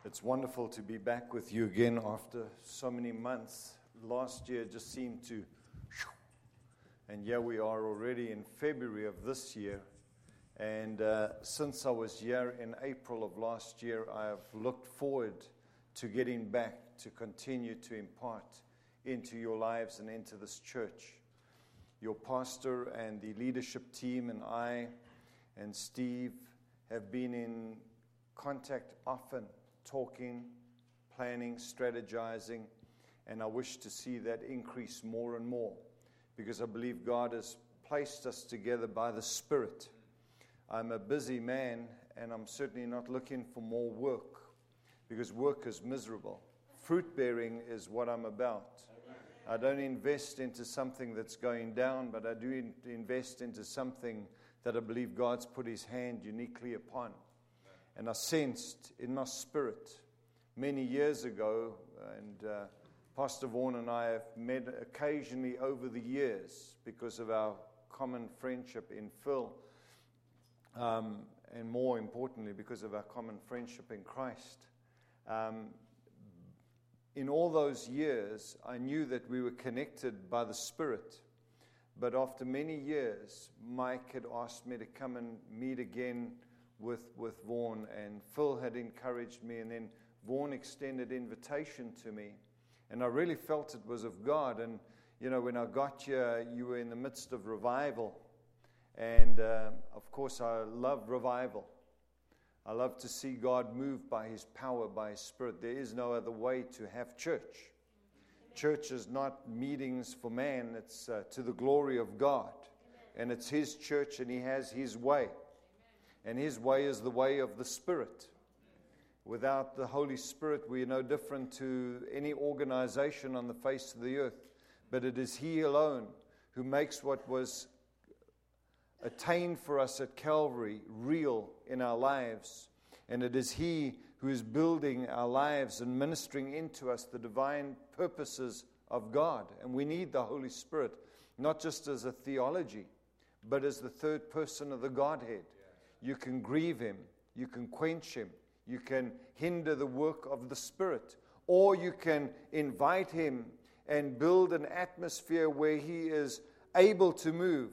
It's wonderful to be back with you again after so many months. Last year just seemed to, and here we are already in February of this year. And since I was here in April of last year, I have looked forward to getting back to continue to impart into your lives and into this church. Your pastor and the leadership team and I and Steve have been in contact often, talking, planning, strategizing, and I wish to see that increase more and more because I believe God has placed us together by the Spirit. I'm a busy man and I'm certainly not looking for more work because work is miserable. Fruit bearing is what I'm about. I don't invest into something that's going down, but I do invest into something that I believe God's put His hand uniquely upon. And I sensed in my spirit many years ago, and Pastor Vaughan and I have met occasionally over the years because of our common friendship in Phil, and more importantly because of our common friendship in Christ. In all those years, I knew that we were connected by the Spirit. But after many years, Mike had asked me to come and meet again with Vaughan, and Phil had encouraged me, and then Vaughan extended invitation to me, and I really felt it was of God. And you know, when I got here, you were in the midst of revival, and of course I love revival. I love to see God move by His power, by His Spirit. There is no other way to have church. Church is not meetings for man, it's to the glory of God, and it's His church, and He has His way. And His way is the way of the Spirit. Without the Holy Spirit, we are no different to any organization on the face of the earth. But it is He alone who makes what was attained for us at Calvary real in our lives. And it is He who is building our lives and ministering into us the divine purposes of God. And we need the Holy Spirit, not just as a theology, but as the third person of the Godhead. You can grieve Him, you can quench Him, you can hinder the work of the Spirit, or you can invite Him and build an atmosphere where He is able to move.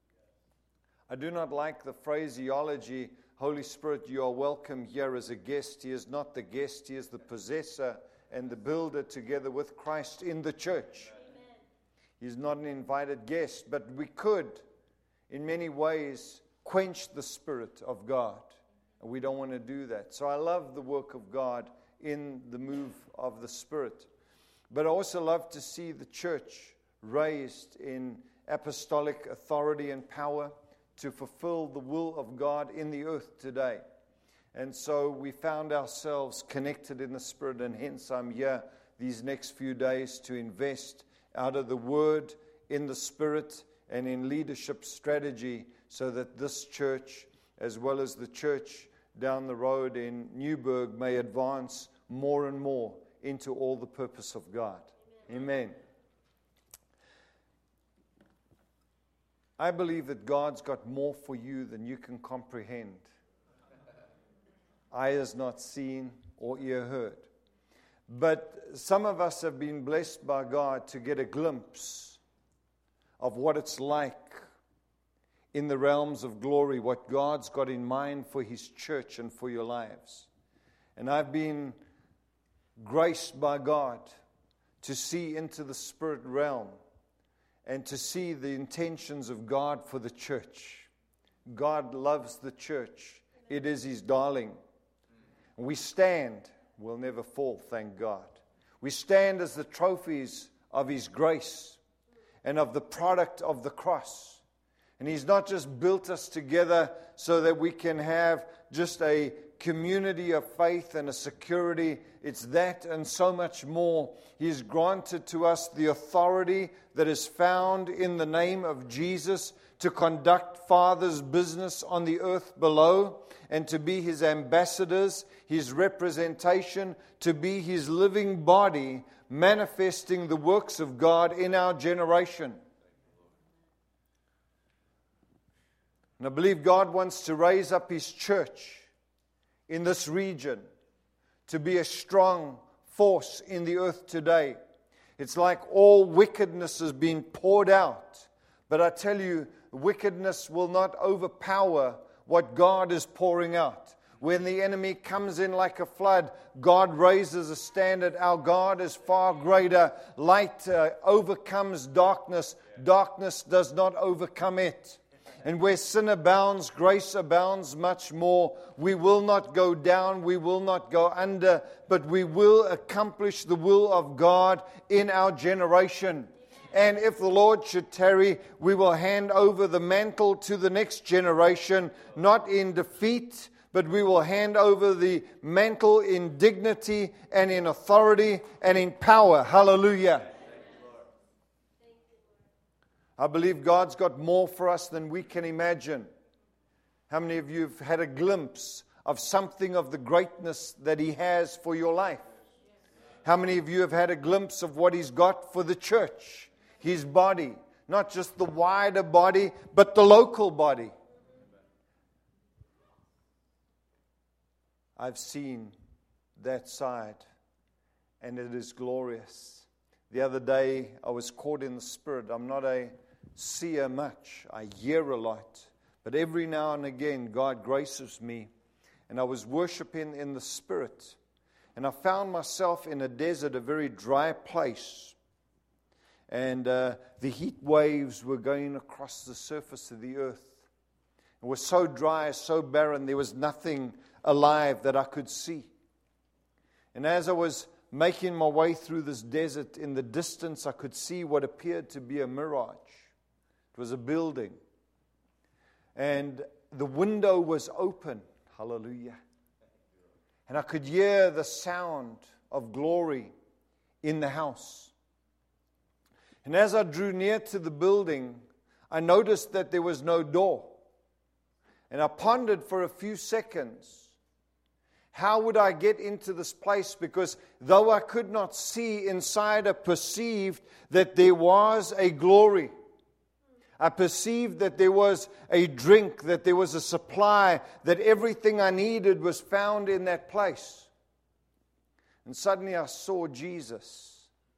I do not like the phraseology, Holy Spirit, you are welcome here as a guest. He is not the guest, He is the possessor and the builder together with Christ in the church. Amen. He's not an invited guest, but we could, in many ways, quench the Spirit of God. And we don't want to do that. So I love the work of God in the move of the Spirit. But I also love to see the church raised in apostolic authority and power to fulfill the will of God in the earth today. And so we found ourselves connected in the Spirit, and hence I'm here these next few days to invest out of the Word in the Spirit and in leadership strategy so that this church, as well as the church down the road in Newburgh, may advance more and more into all the purpose of God. Amen. I believe that God's got more for you than you can comprehend. Eye has not seen or ear heard. But some of us have been blessed by God to get a glimpse of what it's like in the realms of glory, what God's got in mind for His church and for your lives. And I've been graced by God to see into the spirit realm and to see the intentions of God for the church. God loves the church. It is His darling. We stand, we'll never fall, thank God. We stand as the trophies of His grace and of the product of the cross. And He's not just built us together so that we can have just a community of faith and a security. It's that and so much more. He has granted to us the authority that is found in the name of Jesus to conduct Father's business on the earth below and to be His ambassadors, His representation, to be His living body manifesting the works of God in our generation. And I believe God wants to raise up His church in this region to be a strong force in the earth today. It's like all wickedness has been poured out. But I tell you, wickedness will not overpower what God is pouring out. When the enemy comes in like a flood, God raises a standard. Our God is far greater. Light overcomes darkness. Darkness does not overcome it. And where sin abounds, grace abounds much more. We will not go down, we will not go under, but we will accomplish the will of God in our generation. And if the Lord should tarry, we will hand over the mantle to the next generation, not in defeat, but we will hand over the mantle in dignity and in authority and in power. Hallelujah. I believe God's got more for us than we can imagine. How many of you have had a glimpse of something of the greatness that He has for your life? How many of you have had a glimpse of what He's got for the church, His body? Not just the wider body, but the local body. I've seen that side, and it is glorious. The other day, I was caught in the Spirit. I'm not a seer much. I hear a lot. But every now and again, God graces me. And I was worshiping in the Spirit. And I found myself in a desert, a very dry place. And the heat waves were going across the surface of the earth. It was so dry, so barren, there was nothing alive that I could see. And as I was making my way through this desert, in the distance I could see what appeared to be a mirage. It was a building. And the window was open. Hallelujah. And I could hear the sound of glory in the house. And as I drew near to the building, I noticed that there was no door. And I pondered for a few seconds, how would I get into this place? Because though I could not see inside, I perceived that there was a glory. I perceived that there was a drink, that there was a supply, that everything I needed was found in that place. And suddenly I saw Jesus.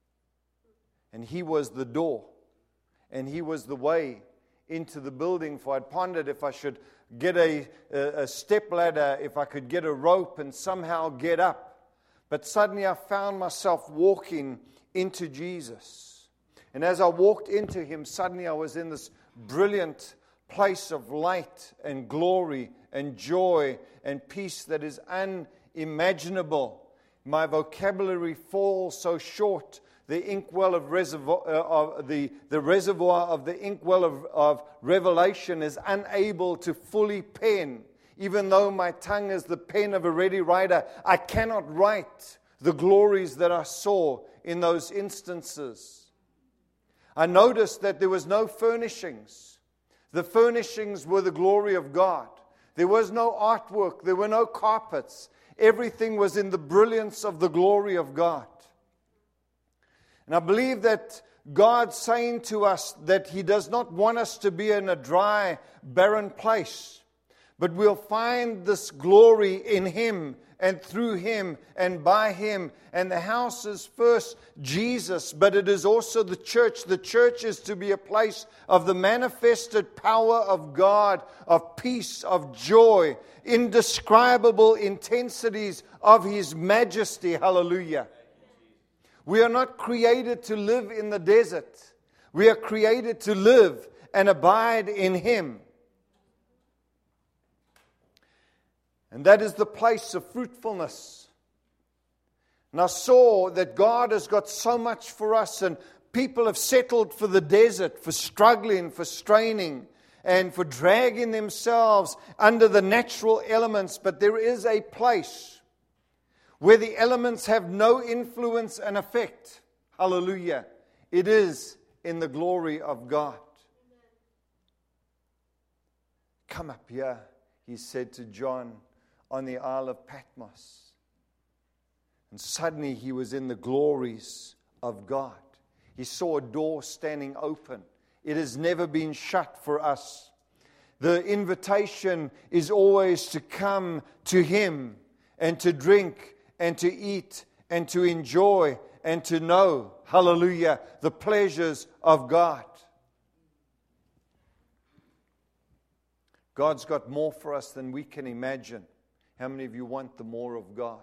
And He was the door. And He was the way into the building. For I'd pondered if I should get a step ladder, if I could get a rope and somehow get up. But suddenly I found myself walking into Jesus. And as I walked into Him, suddenly I was in this brilliant place of light and glory and joy and peace that is unimaginable. My vocabulary falls so short. The inkwell of reservoir, the reservoir of the inkwell of revelation is unable to fully pen. Even though my tongue is the pen of a ready writer, I cannot write the glories that I saw in those instances. I noticed that there was no furnishings. The furnishings were the glory of God. There was no artwork. There were no carpets. Everything was in the brilliance of the glory of God. And I believe that God's saying to us that He does not want us to be in a dry, barren place. But we'll find this glory in Him and through Him and by Him. And the house is first Jesus, but it is also the church. The church is to be a place of the manifested power of God, of peace, of joy, indescribable intensities of His majesty. Hallelujah. We are not created to live in the desert. We are created to live and abide in Him. And that is the place of fruitfulness. And I saw that God has got so much for us, and people have settled for the desert, for struggling, for straining, and for dragging themselves under the natural elements. But there is a place where the elements have no influence and effect. Hallelujah. It is in the glory of God. Come up here, He said to John on the Isle of Patmos. And suddenly he was in the glories of God. He saw a door standing open. It has never been shut for us. The invitation is always to come to Him and to drink and to eat and to enjoy and to know, hallelujah, the pleasures of God. God's got more for us than we can imagine. How many of you want the more of God?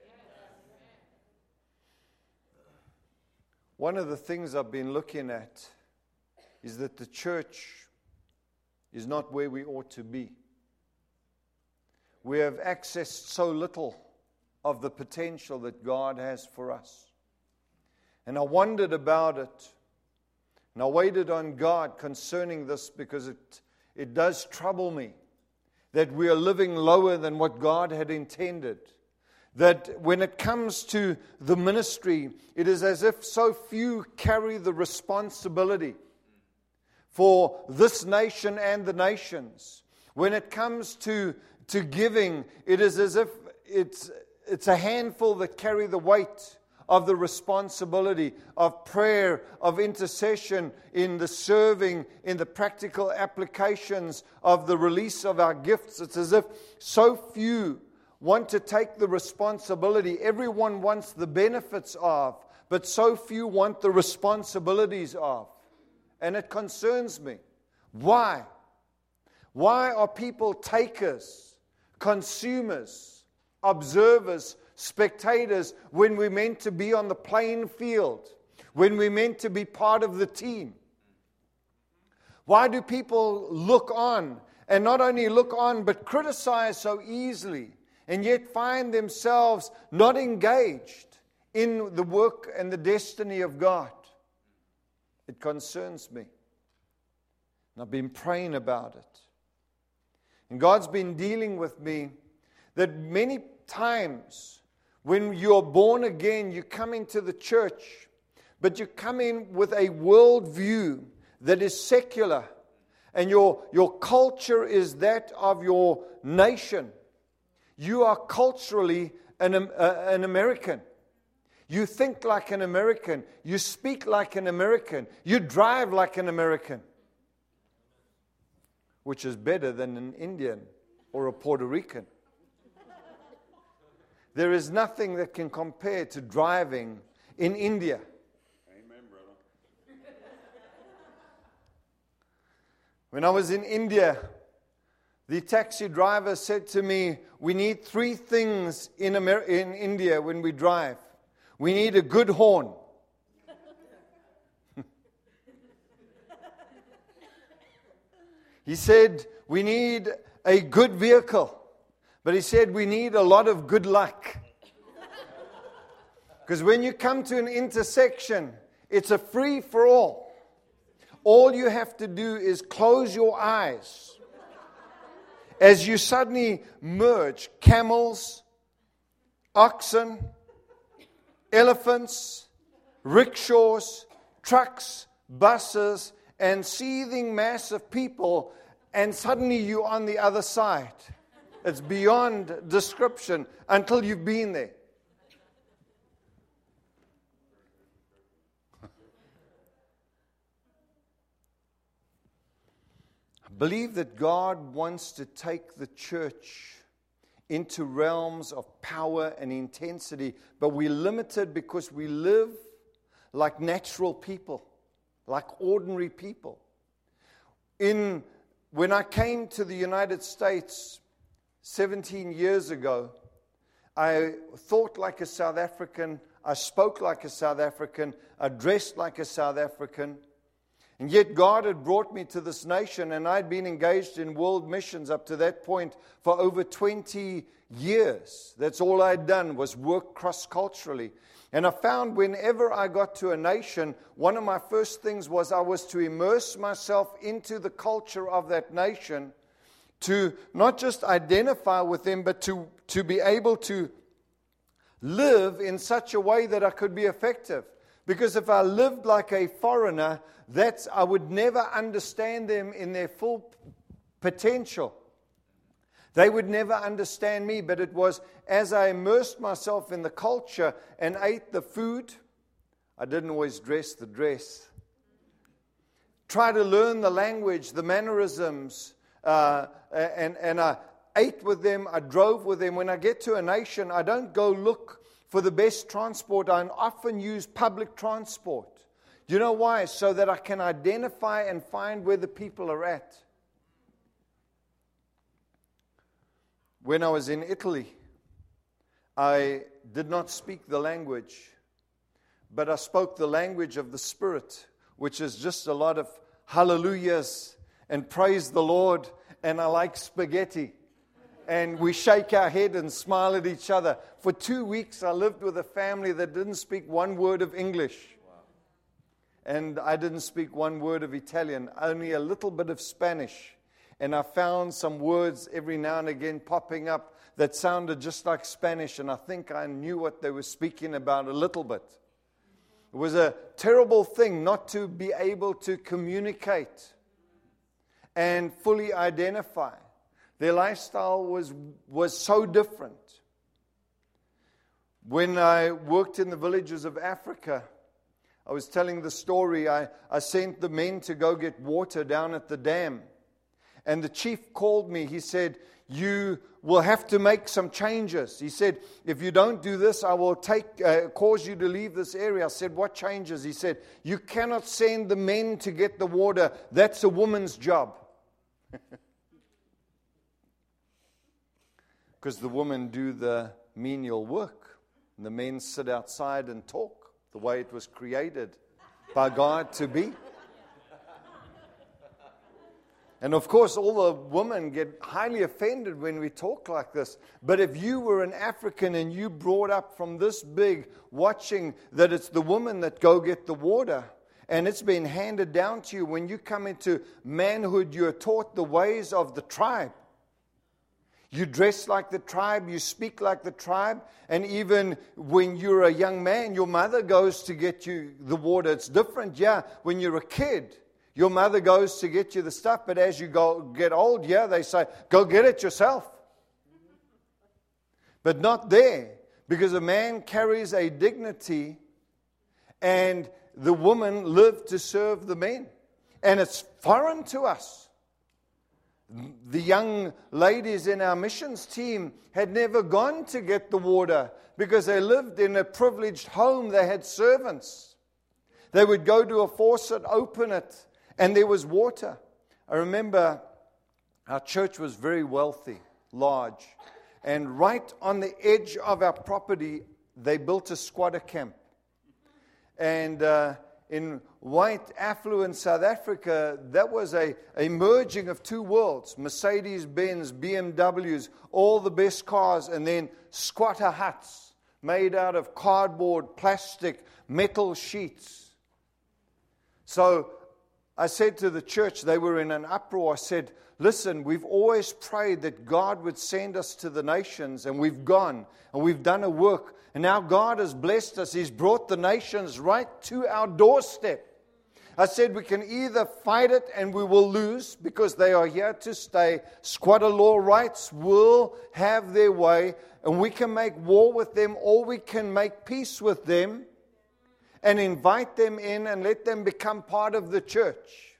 One of the things I've been looking at is that the church is not where we ought to be. We have accessed so little of the potential that God has for us. And I wondered about it. And I waited on God concerning this because it does trouble me that we are living lower than what God had intended. That when it comes to the ministry, it is as if so few carry the responsibility for this nation and the nations. When it comes to giving, it is as if it's a handful that carry the weight of the responsibility of prayer, of intercession, in the serving, in the practical applications of the release of our gifts. It's as if so few want to take the responsibility. Everyone wants the benefits of, but so few want the responsibilities of. And it concerns me. Why? Why are people takers, consumers, observers, spectators, when we're meant to be on the playing field, when we're meant to be part of the team? Why do people look on, and not only look on, but criticize so easily, and yet find themselves not engaged in the work and the destiny of God? It concerns me. And I've been praying about it. And God's been dealing with me that many times when you're born again, you come into the church, but you come in with a worldview that is secular, and your culture is that of your nation. You are culturally an American. You think like an American. You speak like an American. You drive like an American, which is better than an Indian or a Puerto Rican. There is nothing that can compare to driving in India. Amen, brother. When I was in India, the taxi driver said to me, we need 3 things in India when we drive. We need a good horn. He said, we need a good vehicle. But he said, we need a lot of good luck. Because when you come to an intersection, it's a free-for-all. All you have to do is close your eyes as you suddenly merge camels, oxen, elephants, rickshaws, trucks, buses, and seething mass of people, and suddenly you're on the other side. It's beyond description until you've been there. I believe that God wants to take the church into realms of power and intensity, but we're limited because we live like natural people, like ordinary people. When I came to the United States 17 years ago, I thought like a South African, I spoke like a South African, I dressed like a South African, and yet God had brought me to this nation, and I'd been engaged in world missions up to that point for over 20 years. That's all I'd done, was work cross-culturally. And I found whenever I got to a nation, one of my first things was I was to immerse myself into the culture of that nation, to not just identify with them, but to be able to live in such a way that I could be effective. Because if I lived like a foreigner, I would never understand them in their full potential. They would never understand me, but it was as I immersed myself in the culture and ate the food. I didn't always dress the dress. Try to learn the language, the mannerisms, and I ate with them, I drove with them. When I get to a nation, I don't go look for the best transport, I often use public transport. Do you know why? So that I can identify and find where the people are at. When I was in Italy, I did not speak the language, but I spoke the language of the Spirit, which is just a lot of hallelujahs and praise the Lord, and I like spaghetti. And we shake our head and smile at each other. For 2 weeks, I lived with a family that didn't speak one word of English. And I didn't speak one word of Italian, only a little bit of Spanish. And I found some words every now and again popping up that sounded just like Spanish, and I think I knew what they were speaking about a little bit. It was a terrible thing not to be able to communicate and fully identify. Their lifestyle was so different. When I worked in the villages of Africa, I was telling the story, I sent the men to go get water down at the dam. And the chief called me. He said, you will have to make some changes. He said, if you don't do this, I will cause you to leave this area. I said, what changes? He said, you cannot send the men to get the water. That's a woman's job. Because the women do the menial work. And the men sit outside and talk the way it was created by God to be. And of course, all the women get highly offended when we talk like this. But if you were an African and you brought up from this big, watching that it's the women that go get the water, and it's been handed down to you, when you come into manhood, you're taught the ways of the tribe. You dress like the tribe, you speak like the tribe, and even when you're a young man, your mother goes to get you the water. It's different, when you're a kid. Your mother goes to get you the stuff, but as you get old, they say, go get it yourself. But not there, because a man carries a dignity, and the woman lived to serve the men. And it's foreign to us. The young ladies in our missions team had never gone to get the water because they lived in a privileged home. They had servants. They would go to a faucet, open it, and there was water. I remember our church was very wealthy, large. And right on the edge of our property, they built a squatter camp. And in white, affluent South Africa, that was a merging of two worlds. Mercedes-Benz, BMWs, all the best cars, and then squatter huts made out of cardboard, plastic, metal sheets. So I said to the church, they were in an uproar, I said, listen, we've always prayed that God would send us to the nations, and we've gone, and we've done a work, and now God has blessed us. He's brought the nations right to our doorstep. I said, we can either fight it and we will lose because they are here to stay. Squatter law rights will have their way, and we can make war with them, or we can make peace with them and invite them in and let them become part of the church.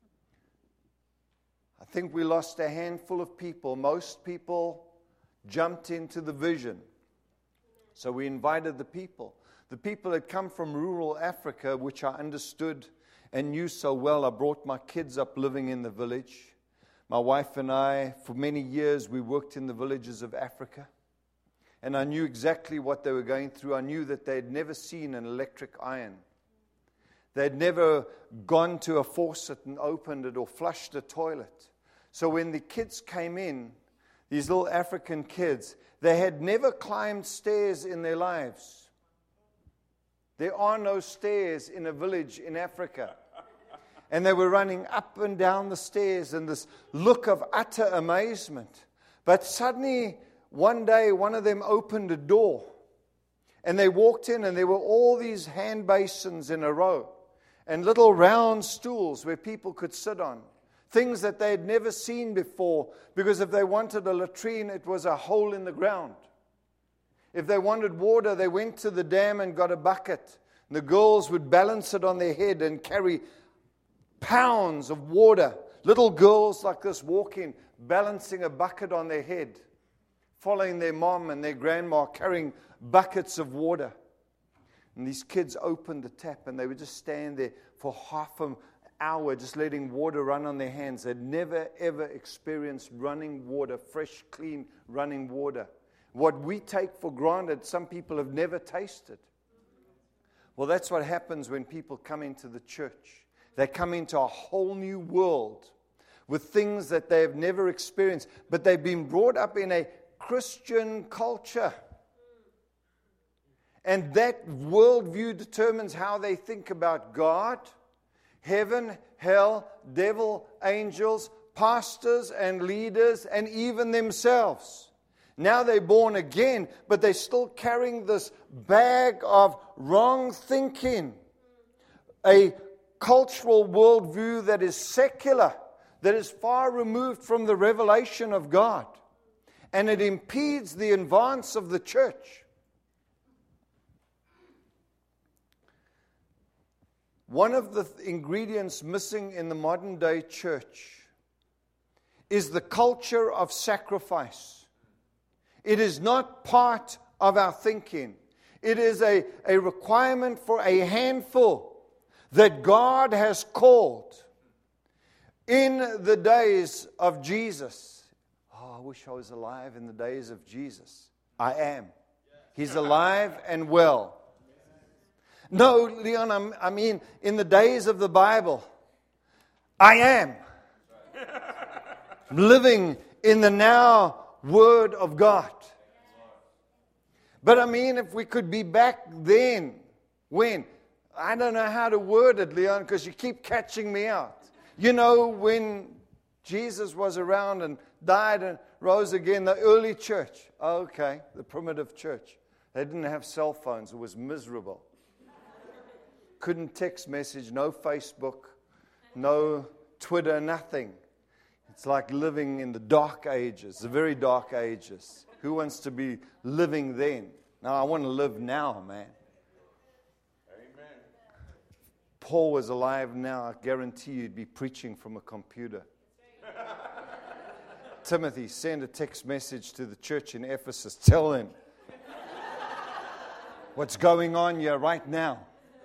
I think we lost a handful of people. Most people jumped into the vision. So we invited the people. The people had come from rural Africa, which I understood and knew so well. I brought my kids up living in the village. My wife and I, for many years, we worked in the villages of Africa. And I knew exactly what they were going through. I knew that they had never seen an electric iron. They had never gone to a faucet and opened it or flushed a toilet. So when the kids came in, these little African kids, they had never climbed stairs in their lives. There are no stairs in a village in Africa. And they were running up and down the stairs in this look of utter amazement. But suddenly, one day, one of them opened a door. And they walked in, and there were all these hand basins in a row. And little round stools where people could sit on. Things that they had never seen before, because if they wanted a latrine, it was a hole in the ground. If they wanted water, they went to the dam and got a bucket. And the girls would balance it on their head and carry pounds of water. Little girls like this walking, balancing a bucket on their head. following their mom and their grandma, carrying buckets of water. And these kids opened the tap and they would just stand there for half an hour just letting water run on their hands. They'd never ever experienced running water, fresh, clean running water. What we take for granted, some people have never tasted. Well, that's what happens when people come into the church. They come into a whole new world with things that they have never experienced, but they've been brought up in a Christian culture. And that worldview determines how they think about God, heaven, hell, devil, angels, pastors and leaders, and even themselves. Now they're born again, but they're still carrying this bag of wrong thinking. A cultural worldview that is secular, that is far removed from the revelation of God. And it impedes the advance of the church. One of the ingredients missing in the modern day church is the culture of sacrifice. It is not part of our thinking. It is a requirement for a handful that God has called in the days of Jesus. Oh, I wish I was alive in the days of Jesus. I am. He's alive and well. No, Leon, I mean in the days of the Bible. I am. Living in the now Word of God. But I mean, if we could be back then, when? I don't know how to word it, Leon, because you keep catching me out. You know, when Jesus was around and died and rose again, the early church. Okay, the primitive church. They didn't have cell phones. It was miserable. Couldn't text message, no Facebook, no Twitter, nothing. It's like living in the dark ages, the very dark ages. Who wants to be living then? No, I want to live now, man. Amen. Paul was alive now. I guarantee you'd be preaching from a computer. Timothy, send a text message to the church in Ephesus. Tell them what's going on here right now.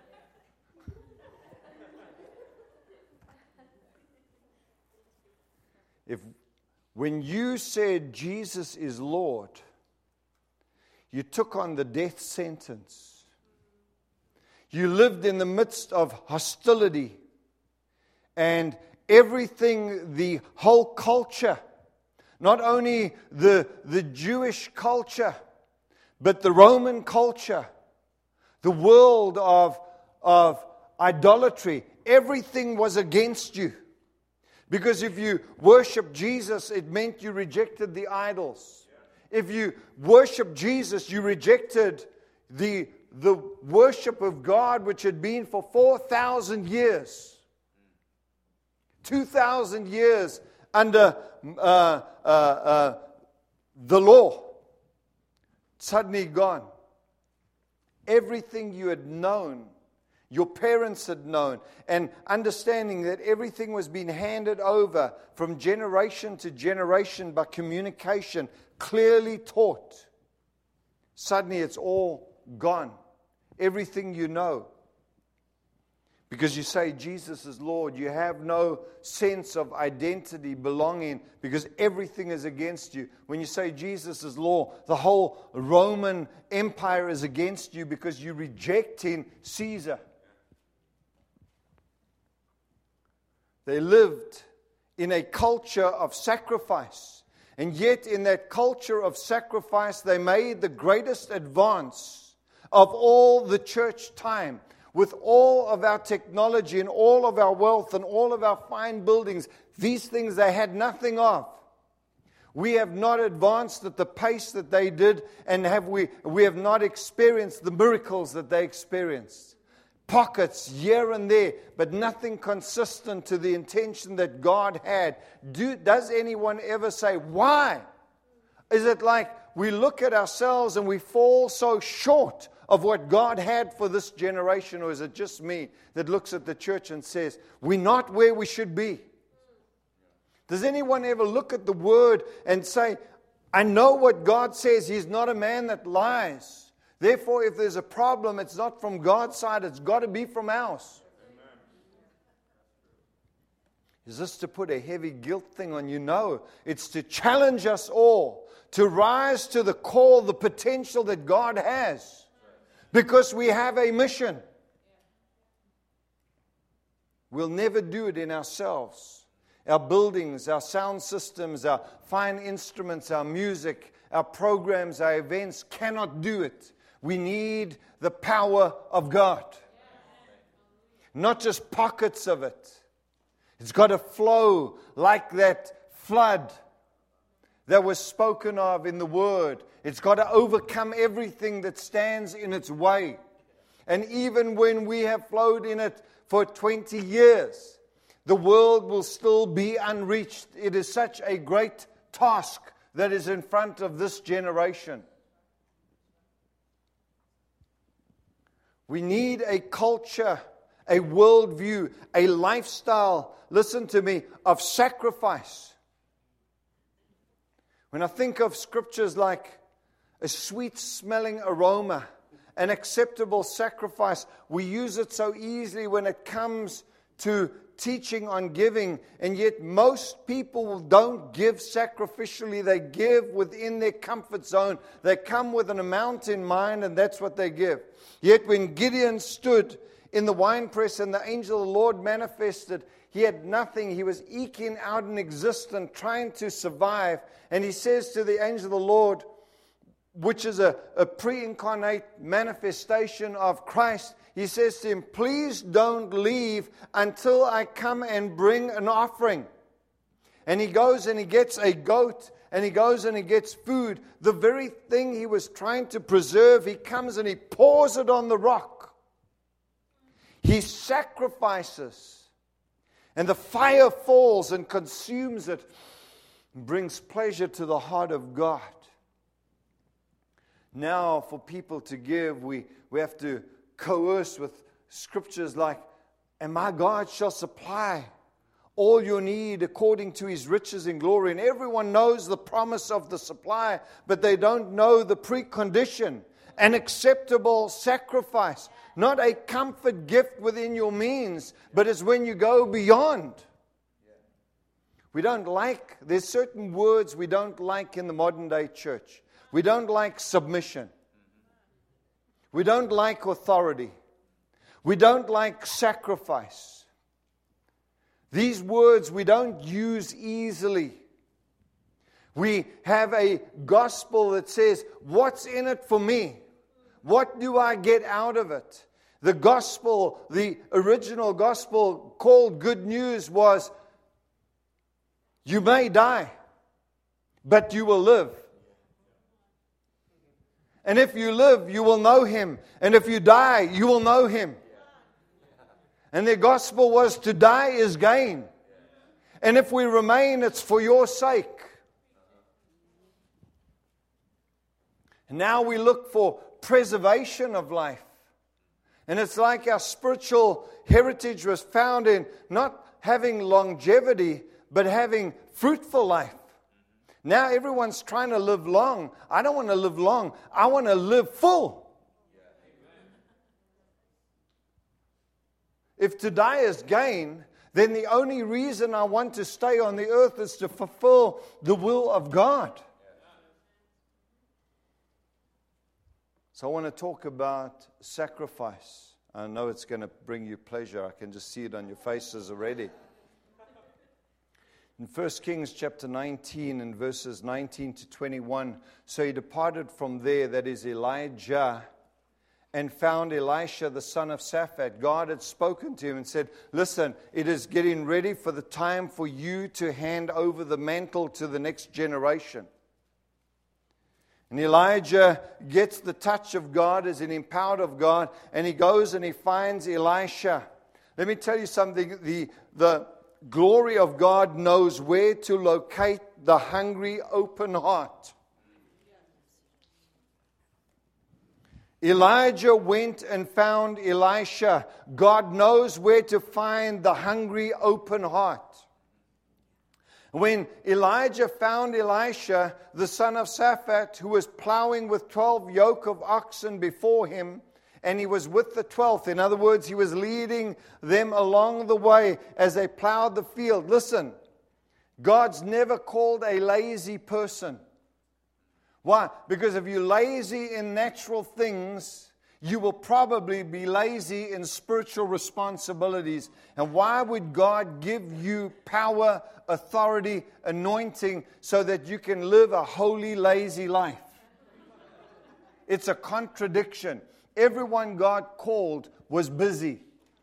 When you said Jesus is Lord, you took on the death sentence. You lived in the midst of hostility and everything, the whole culture, not only the Jewish culture, but the Roman culture, the world of idolatry, everything was against you. Because if you worship Jesus, it meant you rejected the idols. If you worship Jesus, you rejected the worship of God, which had been for 4,000 years. 2,000 years under the law. Suddenly gone. Everything you had known, your parents had known, and understanding that everything was being handed over from generation to generation by communication, clearly taught. Suddenly it's all gone. Everything you know. Because you say Jesus is Lord, you have no sense of identity, belonging, because everything is against you. When you say Jesus is Lord, the whole Roman Empire is against you because you're rejecting Caesar. They lived in a culture of sacrifice. And yet in that culture of sacrifice, they made the greatest advance of all the church time. With all of our technology and all of our wealth and all of our fine buildings, these things they had nothing of. We have not advanced at the pace that they did, and we have not experienced the miracles that they experienced. Pockets here and there, but nothing consistent to the intention that God had. Does anyone ever say, why? Is it like we look at ourselves and we fall so short of what God had for this generation? Or is it just me that looks at the church and says, we're not where we should be? Does anyone ever look at the Word and say, I know what God says. He's not a man that lies. Therefore, if there's a problem, it's not from God's side. It's got to be from ours. Is this to put a heavy guilt thing on you? No. It's to challenge us all to rise to the call, the potential that God has. Because we have a mission. We'll never do it in ourselves. Our buildings, our sound systems, our fine instruments, our music, our programs, our events cannot do it. We need the power of God. Not just pockets of it. It's got to flow like that flood that was spoken of in the Word. It's got to overcome everything that stands in its way. And even when we have flowed in it for 20 years, the world will still be unreached. It is such a great task that is in front of this generation. We need a culture, a worldview, a lifestyle, listen to me, of sacrifice. When I think of scriptures like a sweet-smelling aroma, an acceptable sacrifice, we use it so easily when it comes to teaching on giving, and yet most people don't give sacrificially. They give within their comfort zone. They come with an amount in mind, and that's what they give. Yet when Gideon stood in the winepress and the angel of the Lord manifested, he had nothing. He was eking out an existence, trying to survive. And he says to the angel of the Lord, which is a pre-incarnate manifestation of Christ, he says to him, please don't leave until I come and bring an offering. And he goes and he gets a goat, and he goes and he gets food. The very thing he was trying to preserve, he comes and he pours it on the rock. He sacrifices. And the fire falls and consumes it and brings pleasure to the heart of God. Now, for people to give, we have to coerce with scriptures like, and my God shall supply all your need according to His riches in glory. And everyone knows the promise of the supply, but they don't know the precondition. An acceptable sacrifice. Not a comfort gift within your means, but it's when you go beyond. There's certain words we don't like in the modern day church. We don't like submission. We don't like authority. We don't like sacrifice. These words we don't use easily. We have a gospel that says, what's in it for me? What do I get out of it? The gospel, the original gospel called good news was, you may die, but you will live. And if you live, you will know Him. And if you die, you will know Him. And the gospel was to die is gain. And if we remain, it's for your sake. And now we look for preservation of life. And it's like our spiritual heritage was found in not having longevity, but having fruitful life. Now everyone's trying to live long. I don't want to live long. I want to live full. If to die is gain, then the only reason I want to stay on the earth is to fulfill the will of God. So I want to talk about sacrifice. I know it's going to bring you pleasure. I can just see it on your faces already. In 1 Kings chapter 19 and verses 19 to 21, so he departed from there, that is Elijah, and found Elisha the son of Shaphat. God had spoken to him and said, listen, it is getting ready for the time for you to hand over the mantle to the next generation. And Elijah gets the touch of God, is empowered of God, and he goes and he finds Elisha. Let me tell you something. The glory of God knows where to locate the hungry, open heart. Elijah went and found Elisha. God knows where to find the hungry, open heart. When Elijah found Elisha, the son of Shaphat, who was plowing with 12 yoke of oxen before him, and he was with the 12th. In other words, he was leading them along the way as they plowed the field. Listen, God's never called a lazy person. Why? Because if you're lazy in natural things, you will probably be lazy in spiritual responsibilities. And why would God give you power, authority, anointing, so that you can live a holy, lazy life? It's a contradiction. Everyone God called was busy.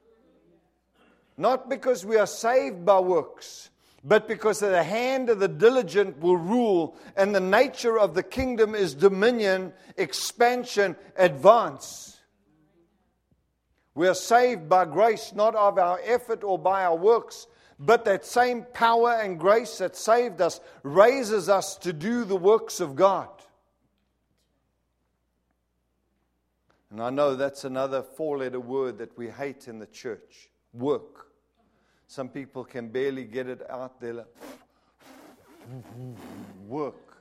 Not because we are saved by works, but because the hand of the diligent will rule, and the nature of the kingdom is dominion, expansion, advance. We are saved by grace, not of our effort or by our works, but that same power and grace that saved us raises us to do the works of God. And I know that's another 4-letter word that we hate in the church. Work. Some people can barely get it out there. Like, work.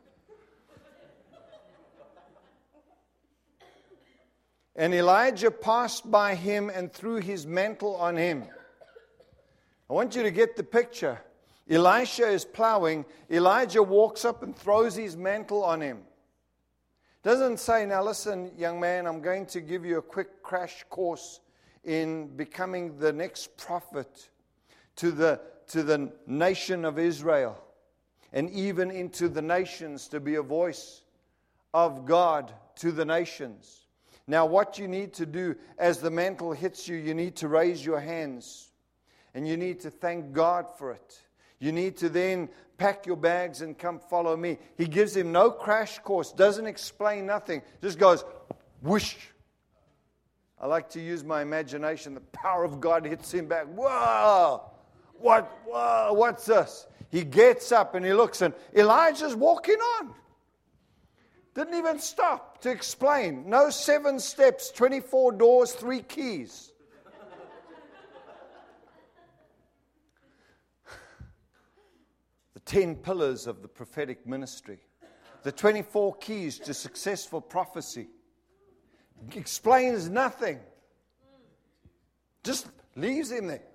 And Elijah passed by him and threw his mantle on him. I want you to get the picture. Elisha is plowing. Elijah walks up and throws his mantle on him. Doesn't say, now listen, young man, I'm going to give you a quick crash course in becoming the next prophet to the nation of Israel, and even into the nations, to be a voice of God to the nations. Now what you need to do as the mantle hits you, you need to raise your hands and you need to thank God for it. You need to then pack your bags and come follow me. He gives him no crash course, doesn't explain nothing, just goes whoosh. I like to use my imagination. The power of God hits him back. Whoa! Whoa, what's this? He gets up and he looks, and Elijah's walking on. Didn't even stop to explain. No 7 steps, 24 doors, 3 keys. The 10 pillars of the prophetic ministry. The 24 keys to successful prophecy. Explains nothing. Just leaves him there.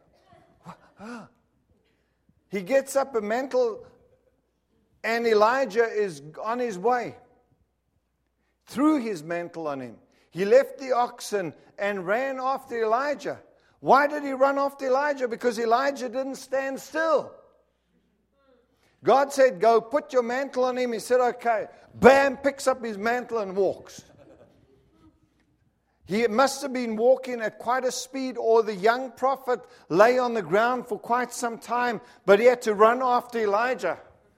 He gets up a mantle, and Elijah is on his way. Threw his mantle on him. He left the oxen and ran after Elijah. Why did he run after Elijah? Because Elijah didn't stand still. God said, go put your mantle on him. He said, okay. Bam, picks up his mantle and walks. He must have been walking at quite a speed, or the young prophet lay on the ground for quite some time, but he had to run after Elijah.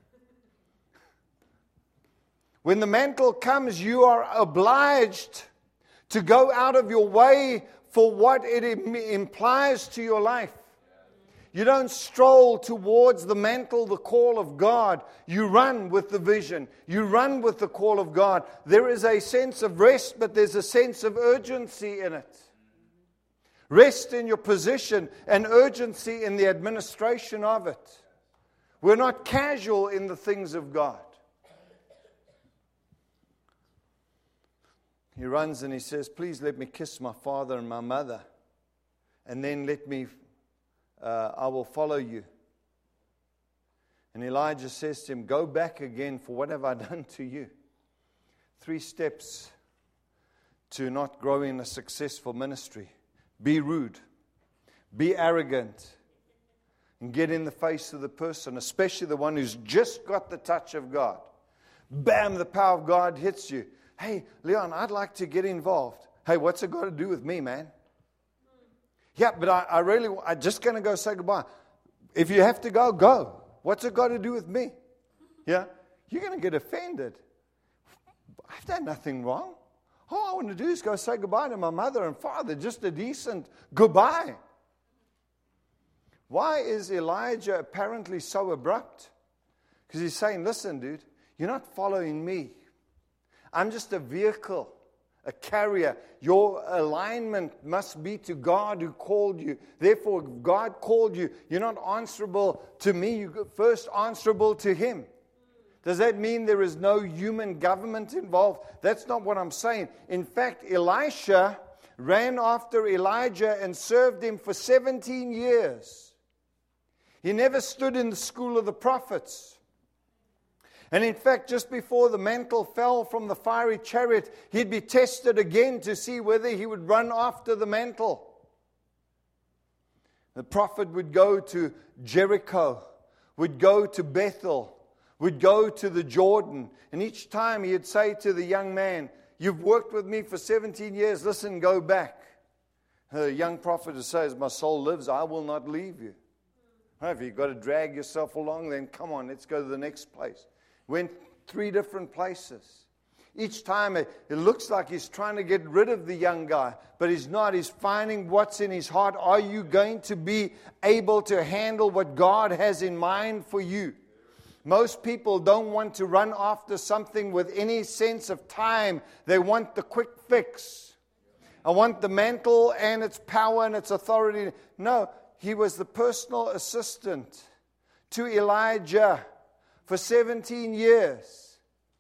When the mantle comes, you are obliged to go out of your way for what it implies to your life. You don't stroll towards the mantle, the call of God. You run with the vision. You run with the call of God. There is a sense of rest, but there's a sense of urgency in it. Rest in your position and urgency in the administration of it. We're not casual in the things of God. He runs and he says, please let me kiss my father and my mother, and then I will follow you. And Elijah says to him, go back again, for what have I done to you? 3 steps to not growing a successful ministry. Be rude. Be arrogant. And get in the face of the person, especially the one who's just got the touch of God. Bam, the power of God hits you. Hey, Leon, I'd like to get involved. Hey, what's it got to do with me, man? Yeah, but I'm just going to go say goodbye. If you have to go, go. What's it got to do with me? Yeah, you're going to get offended. I've done nothing wrong. All I want to do is go say goodbye to my mother and father. Just a decent goodbye. Why is Elijah apparently so abrupt? Because he's saying, listen, dude, you're not following me. I'm just a vehicle. a carrier. Your alignment must be to God who called you. Therefore, if God called you, you're not answerable to me. You're first answerable to Him. Does that mean there is no human government involved? That's not what I'm saying. In fact, Elisha ran after Elijah and served him for 17 years. He never stood in the school of the prophets. And in fact, just before the mantle fell from the fiery chariot, he'd be tested again to see whether he would run after the mantle. The prophet would go to Jericho, would go to Bethel, would go to the Jordan. And each time he'd say to the young man, "You've worked with me for 17 years, listen, go back." The young prophet would say, "As my soul lives, I will not leave you." If you've got to drag yourself along, then come on, let's go to the next place. Went 3 different places. Each time it looks like he's trying to get rid of the young guy, but he's not. He's finding what's in his heart. Are you going to be able to handle what God has in mind for you? Most people don't want to run after something with any sense of time. They want the quick fix. I want the mantle and its power and its authority. No, he was the personal assistant to Elijah for 17 years.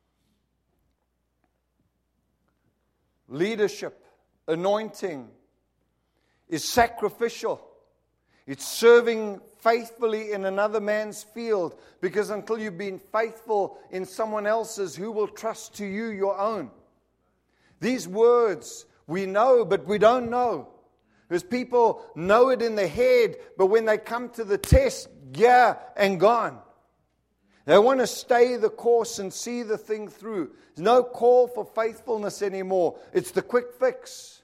Leadership, anointing is sacrificial. It's serving faithfully in another man's field, because until you've been faithful in someone else's, who will trust to you your own? These words we know, but we don't know. Because people know it in their head, but when they come to the test, yeah, and gone. They want to stay the course and see the thing through. There's no call for faithfulness anymore. It's the quick fix.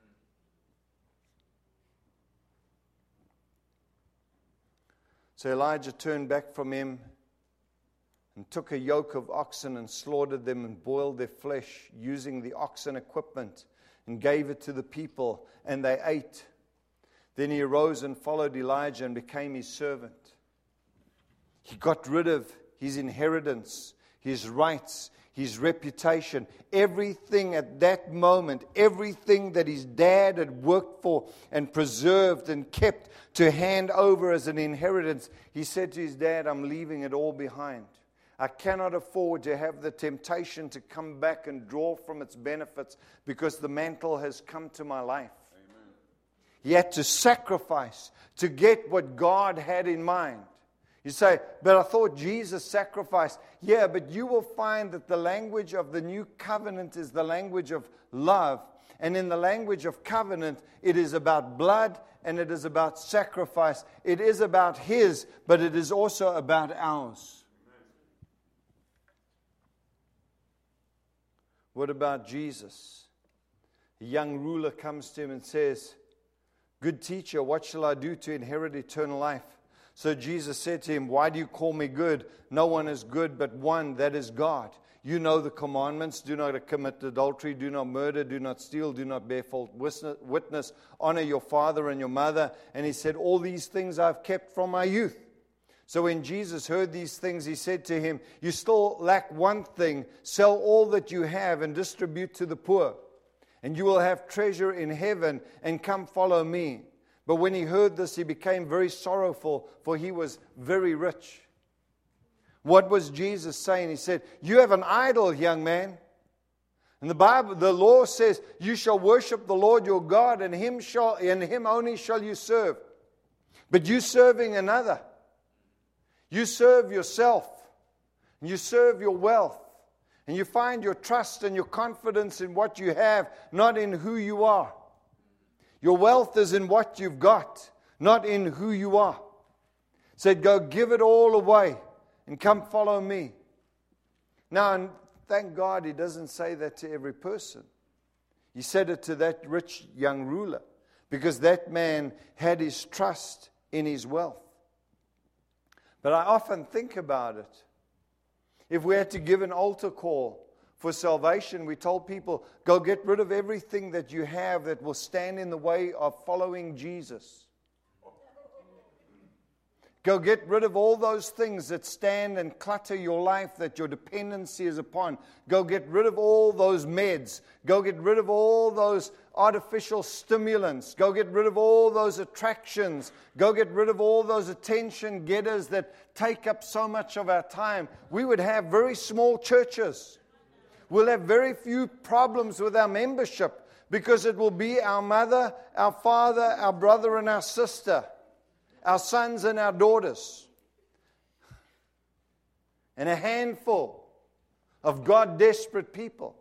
So Elijah turned back from him and took a yoke of oxen and slaughtered them and boiled their flesh using the oxen equipment and gave it to the people, and they ate. Then he arose and followed Elijah and became his servant. He got rid of his inheritance, his rights, his reputation, everything at that moment, everything that his dad had worked for and preserved and kept to hand over as an inheritance. He said to his dad, "I'm leaving it all behind. I cannot afford to have the temptation to come back and draw from its benefits, because the mantle has come to my life." Amen. He had to sacrifice to get what God had in mind. You say, "But I thought Jesus sacrificed." Yeah, but you will find that the language of the new covenant is the language of love. And in the language of covenant, it is about blood and it is about sacrifice. It is about His, but it is also about ours. What about Jesus? A young ruler comes to him and says, "Good teacher, what shall I do to inherit eternal life?" So Jesus said to him, "Why do you call me good? No one is good but one, that is God. You know the commandments: do not commit adultery, do not murder, do not steal, do not bear false witness, honor your father and your mother." And he said, "All these things I've kept from my youth." So when Jesus heard these things, he said to him, "You still lack one thing. Sell all that you have and distribute to the poor, and you will have treasure in heaven, and come follow me." But when he heard this, he became very sorrowful, for he was very rich. What was Jesus saying? He said, "You have an idol, young man." And the Bible, the law says, "You shall worship the Lord your God, and Him only shall you serve." But you serving another. You serve yourself. And you serve your wealth. And you find your trust and your confidence in what you have, not in who you are. Your wealth is in what you've got, not in who you are. Said, "Go give it all away and come follow me." Now, and thank God he doesn't say that to every person. He said it to that rich young ruler, because that man had his trust in his wealth. But I often think about it. If we had to give an altar call for salvation, we told people, go get rid of everything that you have that will stand in the way of following Jesus. Go get rid of all those things that stand and clutter your life that your dependency is upon. Go get rid of all those meds. Go get rid of all those artificial stimulants. Go get rid of all those attractions. Go get rid of all those attention getters that take up so much of our time. We would have very small churches. We'll have very few problems with our membership because it will be our mother, our father, our brother, and our sister. Our sons and our daughters, and a handful of God-desperate people.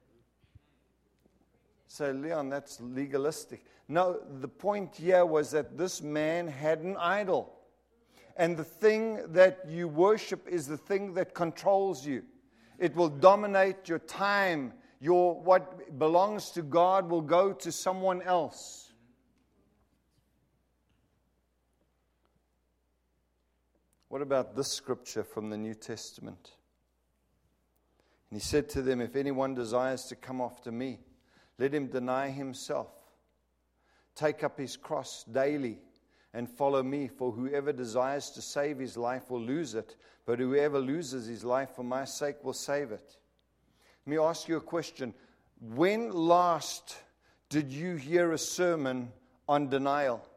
So, Leon, that's legalistic. No, the point here was that this man had an idol. And the thing that you worship is the thing that controls you. It will dominate your time. What belongs to God will go to someone else. What about this scripture from the New Testament? And he said to them, if anyone desires to come after me, let him deny himself, take up his cross daily, and follow me. For whoever desires to save his life will lose it, but whoever loses his life for my sake will save it. Let me ask you a question. When last did you hear a sermon on denial?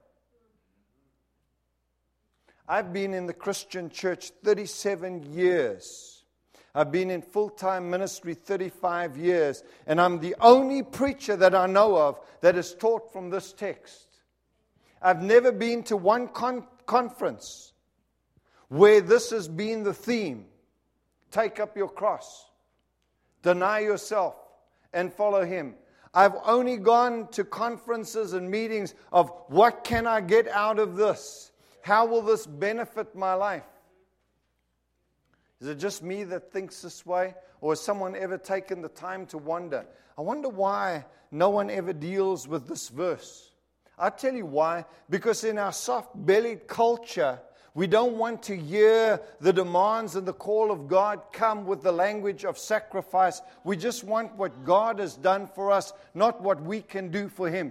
I've been in the Christian church 37 years. I've been in full-time ministry 35 years. And I'm the only preacher that I know of that has taught from this text. I've never been to one conference where this has been the theme. Take up your cross. Deny yourself and follow Him. I've only gone to conferences and meetings of what can I get out of this? How will this benefit my life? Is it just me that thinks this way? Or has someone ever taken the time to wonder? I wonder why no one ever deals with this verse. I'll tell you why. Because in our soft-bellied culture, we don't want to hear the demands and the call of God come with the language of sacrifice. We just want what God has done for us, not what we can do for Him.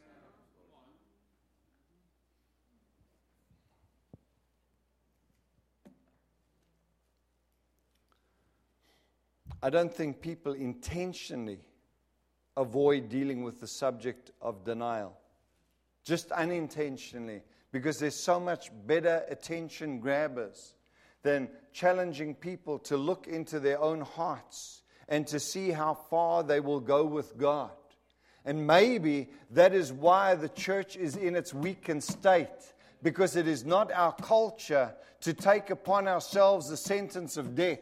I don't think people intentionally avoid dealing with the subject of denial. Just unintentionally. Because there's so much better attention grabbers than challenging people to look into their own hearts and to see how far they will go with God. And maybe that is why the church is in its weakened state. Because it is not our culture to take upon ourselves the sentence of death.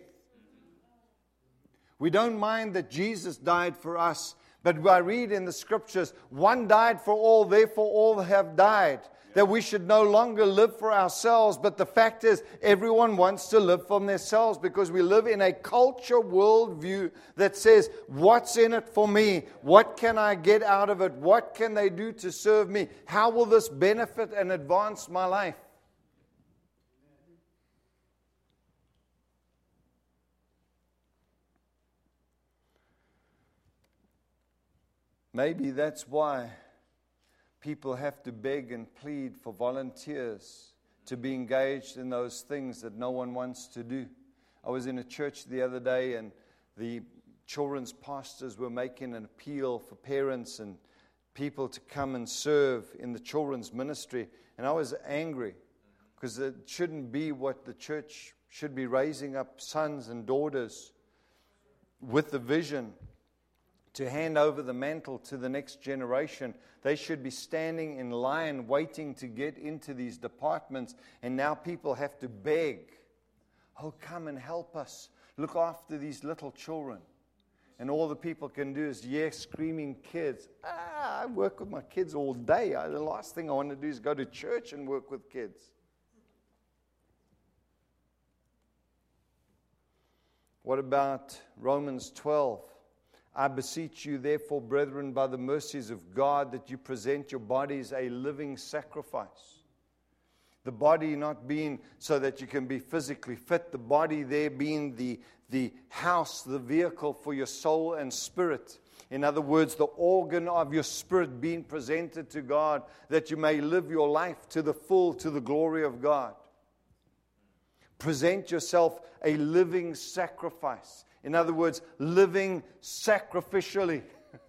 We don't mind that Jesus died for us, but I read in the scriptures, one died for all, therefore all have died. That we should no longer live for ourselves, but the fact is, everyone wants to live for themselves because we live in a culture worldview that says, what's in it for me? What can I get out of it? What can they do to serve me? How will this benefit and advance my life? Maybe that's why people have to beg and plead for volunteers to be engaged in those things that no one wants to do. I was in a church the other day and the children's pastors were making an appeal for parents and people to come and serve in the children's ministry. And I was angry because it shouldn't be what the church should be, raising up sons and daughters with the vision to hand over the mantle to the next generation. They should be standing in line waiting to get into these departments. And now people have to beg, oh, come and help us. Look after these little children. And all the people can do is, screaming kids. I work with my kids all day. The last thing I want to do is go to church and work with kids. What about Romans 12? I beseech you, therefore, brethren, by the mercies of God, that you present your bodies a living sacrifice. The body not being so that you can be physically fit, the body there being the house, the vehicle for your soul and spirit. In other words, the organ of your spirit being presented to God, that you may live your life to the full, to the glory of God. Present yourself a living sacrifice. In other words, living sacrificially.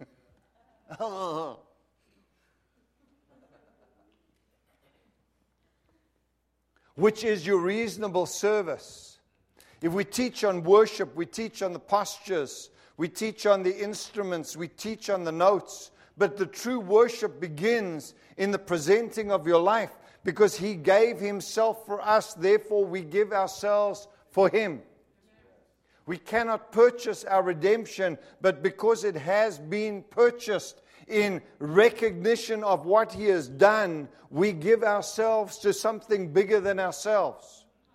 Which is your reasonable service. If we teach on worship, we teach on the postures, we teach on the instruments, we teach on the notes. But the true worship begins in the presenting of your life, because He gave Himself for us, therefore we give ourselves for Him. We cannot purchase our redemption, but because it has been purchased in recognition of what He has done, we give ourselves to something bigger than ourselves.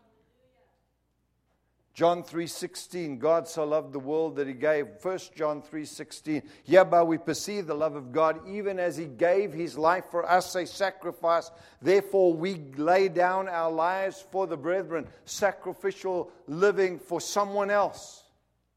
John 3:16, God so loved the world that He gave. 1 John 3:16, hereby we perceive the love of God, even as He gave His life for us, a sacrifice. Therefore we lay down our lives for the brethren, sacrificial living for someone else.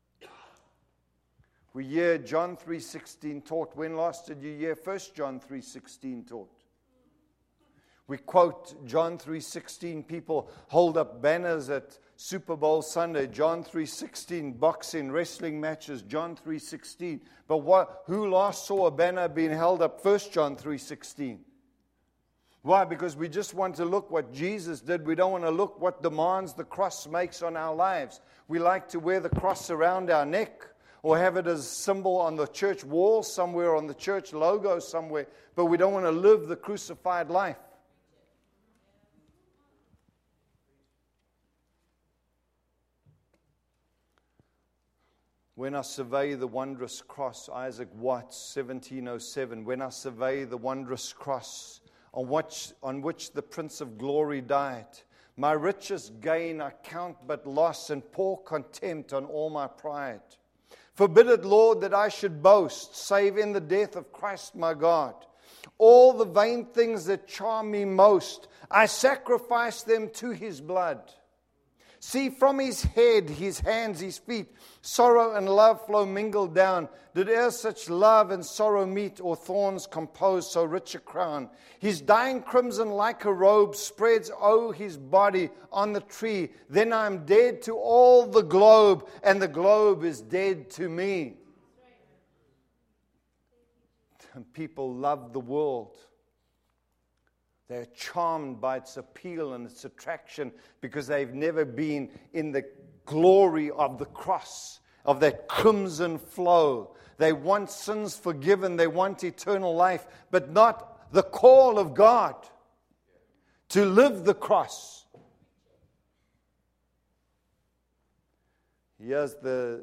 We hear John 3:16 taught. When last did you hear 1 John 3:16 taught? We quote John 3:16. People hold up banners at Super Bowl Sunday. John 3:16. Boxing, wrestling matches. John 3:16. But who last saw a banner being held up? 1 John 3:16. Why? Because we just want to look what Jesus did. We don't want to look what demands the cross makes on our lives. We like to wear the cross around our neck, or have it as a symbol on the church wall somewhere, on the church logo somewhere. But we don't want to live the crucified life. When I survey the wondrous cross, Isaac Watts, 1707, when I survey the wondrous cross on which the Prince of Glory died, my richest gain I count but loss, and pour contempt on all my pride. Forbid it, Lord, that I should boast, save in the death of Christ my God. All the vain things that charm me most, I sacrifice them to His blood. See, from His head, His hands, His feet, sorrow and love flow mingled down. Did e'er such love and sorrow meet, or thorns compose so rich a crown? His dying crimson like a robe spreads o'er His body on the tree. Then I am dead to all the globe, and the globe is dead to me. And people love the world. They're charmed by its appeal and its attraction because they've never been in the glory of the cross, of that crimson flow. They want sins forgiven. They want eternal life, but not the call of God to live the cross. Here's the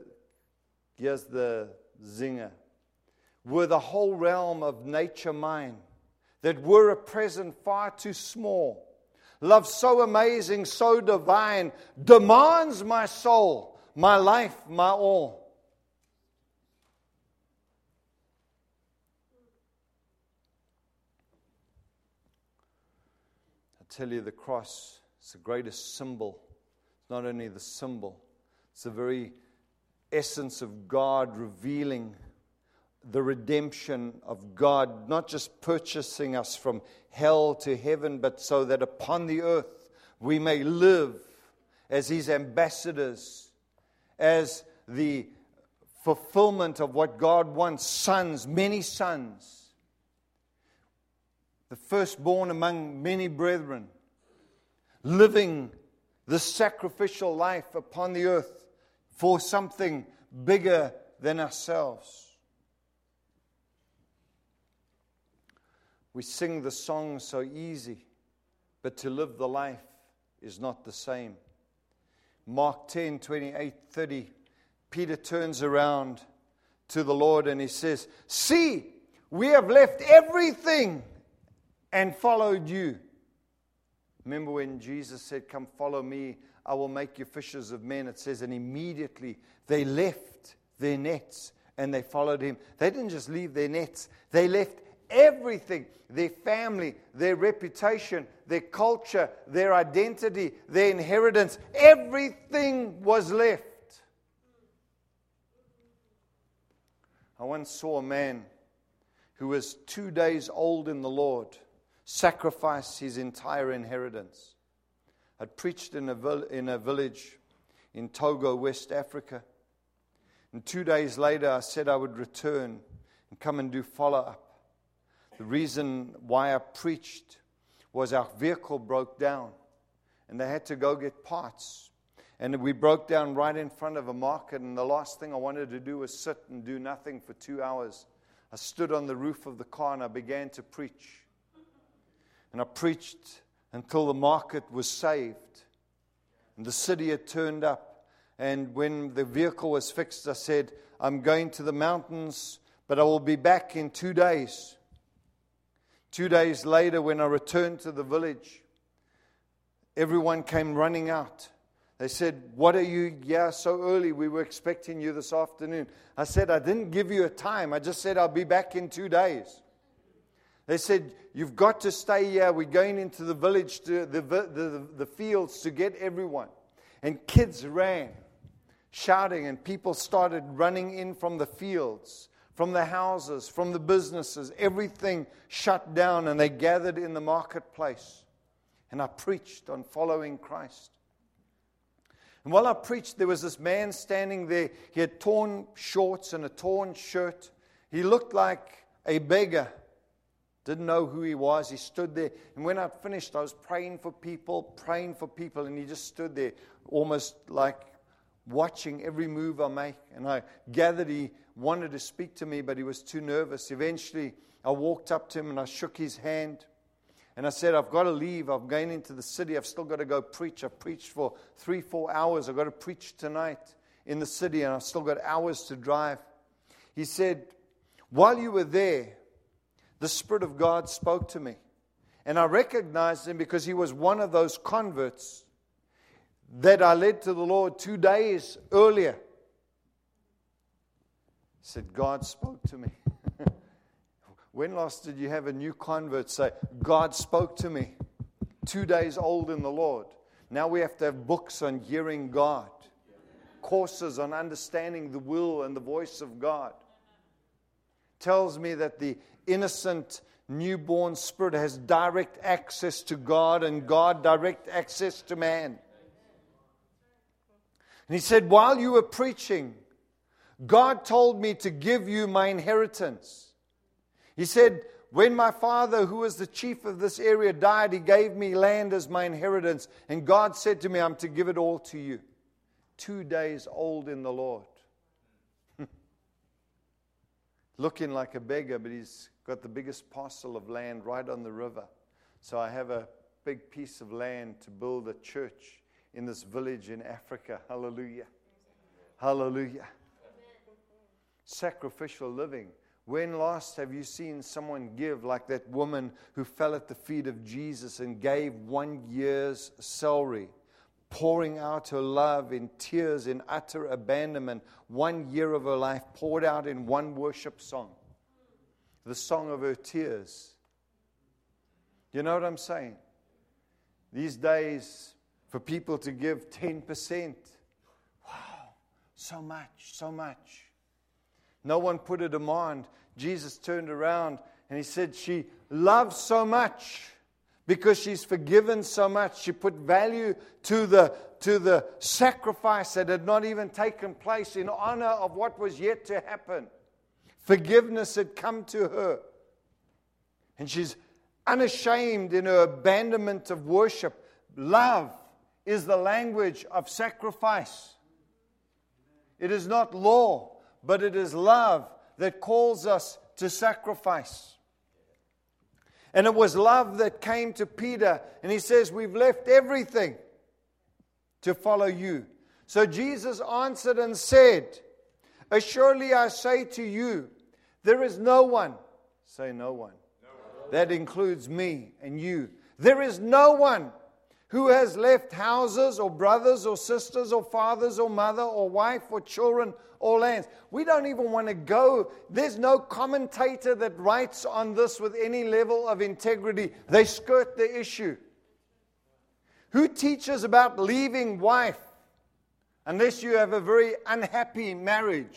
zinger. Were the whole realm of nature mine, that were a present far too small, love so amazing, so divine, demands my soul, my life, my all. I tell you, the cross is the greatest symbol. It's not only the symbol, it's the very essence of God revealing the redemption of God, not just purchasing us from hell to heaven, but so that upon the earth we may live as His ambassadors, as the fulfillment of what God wants, sons, many sons, the firstborn among many brethren, living the sacrificial life upon the earth for something bigger than ourselves. We sing the song so easy, but to live the life is not the same. Mark 10, 28, 30, Peter turns around to the Lord and he says, "See, we have left everything and followed you." Remember when Jesus said, "Come follow me, I will make you fishers of men." It says, and immediately they left their nets and they followed Him. They didn't just leave their nets, they left everything. Their family, their reputation, their culture, their identity, their inheritance, everything was left. I once saw a man who was 2 days old in the Lord sacrifice his entire inheritance. I'd preached in a village in Togo, West Africa. And 2 days later, I said I would return and come and do follow-up. The reason why I preached was our vehicle broke down, and they had to go get parts. And we broke down right in front of a market, and the last thing I wanted to do was sit and do nothing for 2 hours. I stood on the roof of the car and I began to preach. And I preached until the market was saved. And the city had turned up. And when the vehicle was fixed, I said, I'm going to the mountains, but I will be back in 2 days. 2 days later, when I returned to the village, everyone came running out. They said, what are you here so early? We were expecting you this afternoon. I said, I didn't give you a time. I just said I'll be back in 2 days. They said, you've got to stay here. We're going into the village, to the fields to get everyone. And kids ran, shouting, and people started running in from the fields, from the houses, from the businesses. Everything shut down, and they gathered in the marketplace. And I preached on following Christ. And while I preached, there was this man standing there. He had torn shorts and a torn shirt. He looked like a beggar. Didn't know who he was. He stood there. And when I finished, I was praying for people. And he just stood there almost like watching every move I make. And I gathered he wanted to speak to me, but he was too nervous. Eventually, I walked up to him and I shook his hand. And I said, I've got to leave. I'm going into the city. I've still got to go preach. I've preached for 3-4 hours. I've got to preach tonight in the city, and I've still got hours to drive. He said, while you were there, the Spirit of God spoke to me. And I recognized him because he was one of those converts that I led to the Lord 2 days earlier. He said, God spoke to me. When last did you have a new convert say, God spoke to me? 2 days old in the Lord. Now we have to have books on hearing God. Courses on understanding the will and the voice of God. Tells me that the innocent newborn spirit has direct access to God and God direct access to man. And he said, while you were preaching, God told me to give you my inheritance. He said, when my father, who was the chief of this area, died, he gave me land as my inheritance. And God said to me, I'm to give it all to you. 2 days old in the Lord. Looking like a beggar, but he's got the biggest parcel of land right on the river. So I have a big piece of land to build a church in this village in Africa. Hallelujah. Hallelujah. Sacrificial living. When last have you seen someone give like that woman who fell at the feet of Jesus and gave 1 year's salary, pouring out her love in tears, in utter abandonment, 1 year of her life poured out in one worship song, the song of her tears. You know what I'm saying? These days, for people to give 10%, wow, so much. No one put a demand. Jesus turned around and he said, she loves so much because she's forgiven so much. She put value to the sacrifice that had not even taken place in honor of what was yet to happen. Forgiveness had come to her. And she's unashamed in her abandonment of worship. Love is the language of sacrifice. It is not law. But it is love that calls us to sacrifice. And it was love that came to Peter. And he says, we've left everything to follow you. So Jesus answered and said, assuredly I say to you, there is no one. Say no one. That includes me and you. There is no one who has left houses or brothers or sisters or fathers or mother or wife or children or lands. We don't even want to go. There's no commentator that writes on this with any level of integrity. They skirt the issue. Who teaches about leaving wife unless you have a very unhappy marriage?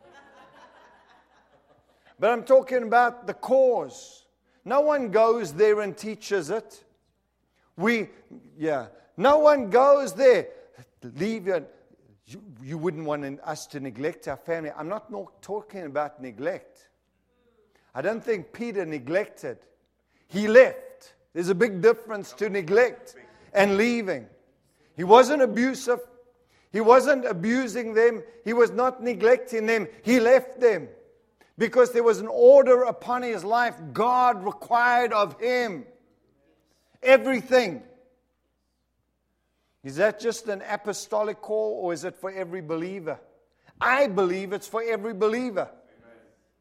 But I'm talking about the cause. No one goes there and teaches it. No one goes there. Leave your... You wouldn't want us to neglect our family. I'm not talking about neglect. I don't think Peter neglected. He left. There's a big difference to neglect and leaving. He wasn't abusive. He wasn't abusing them. He was not neglecting them. He left them because there was an order upon his life. God required of him everything. Is that just an apostolic call, or is it for every believer? I believe it's for every believer. Amen.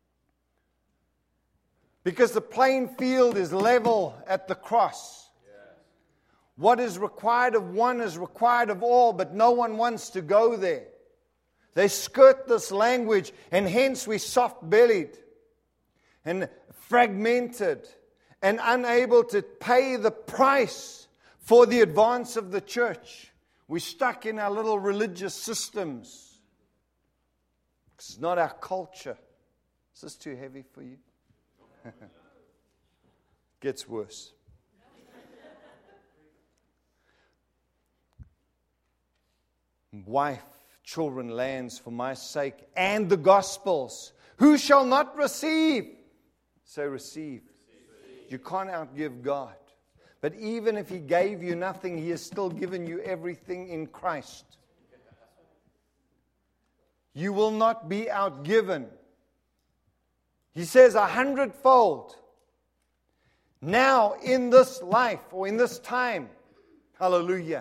Because the playing field is level at the cross. Yes. What is required of one is required of all, but no one wants to go there. They skirt this language, and hence we're soft-bellied and fragmented and unable to pay the price for the advance of the church. We're stuck in our little religious systems. It's not our culture. Is this too heavy for you? Gets worse. Wife, children, lands for my sake, and the gospels. Who shall not receive? Say receive. You can't outgive God. But even if He gave you nothing, He has still given you everything in Christ. You will not be outgiven. He says 100-fold. Now in this life or in this time. Hallelujah.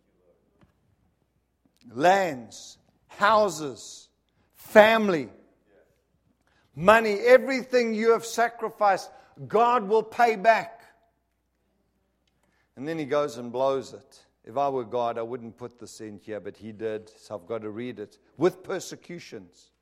Lands, houses, family, money, everything you have sacrificed, God will pay back. And then he goes and blows it. If I were God, I wouldn't put this in here, but he did, so I've got to read it. With persecutions.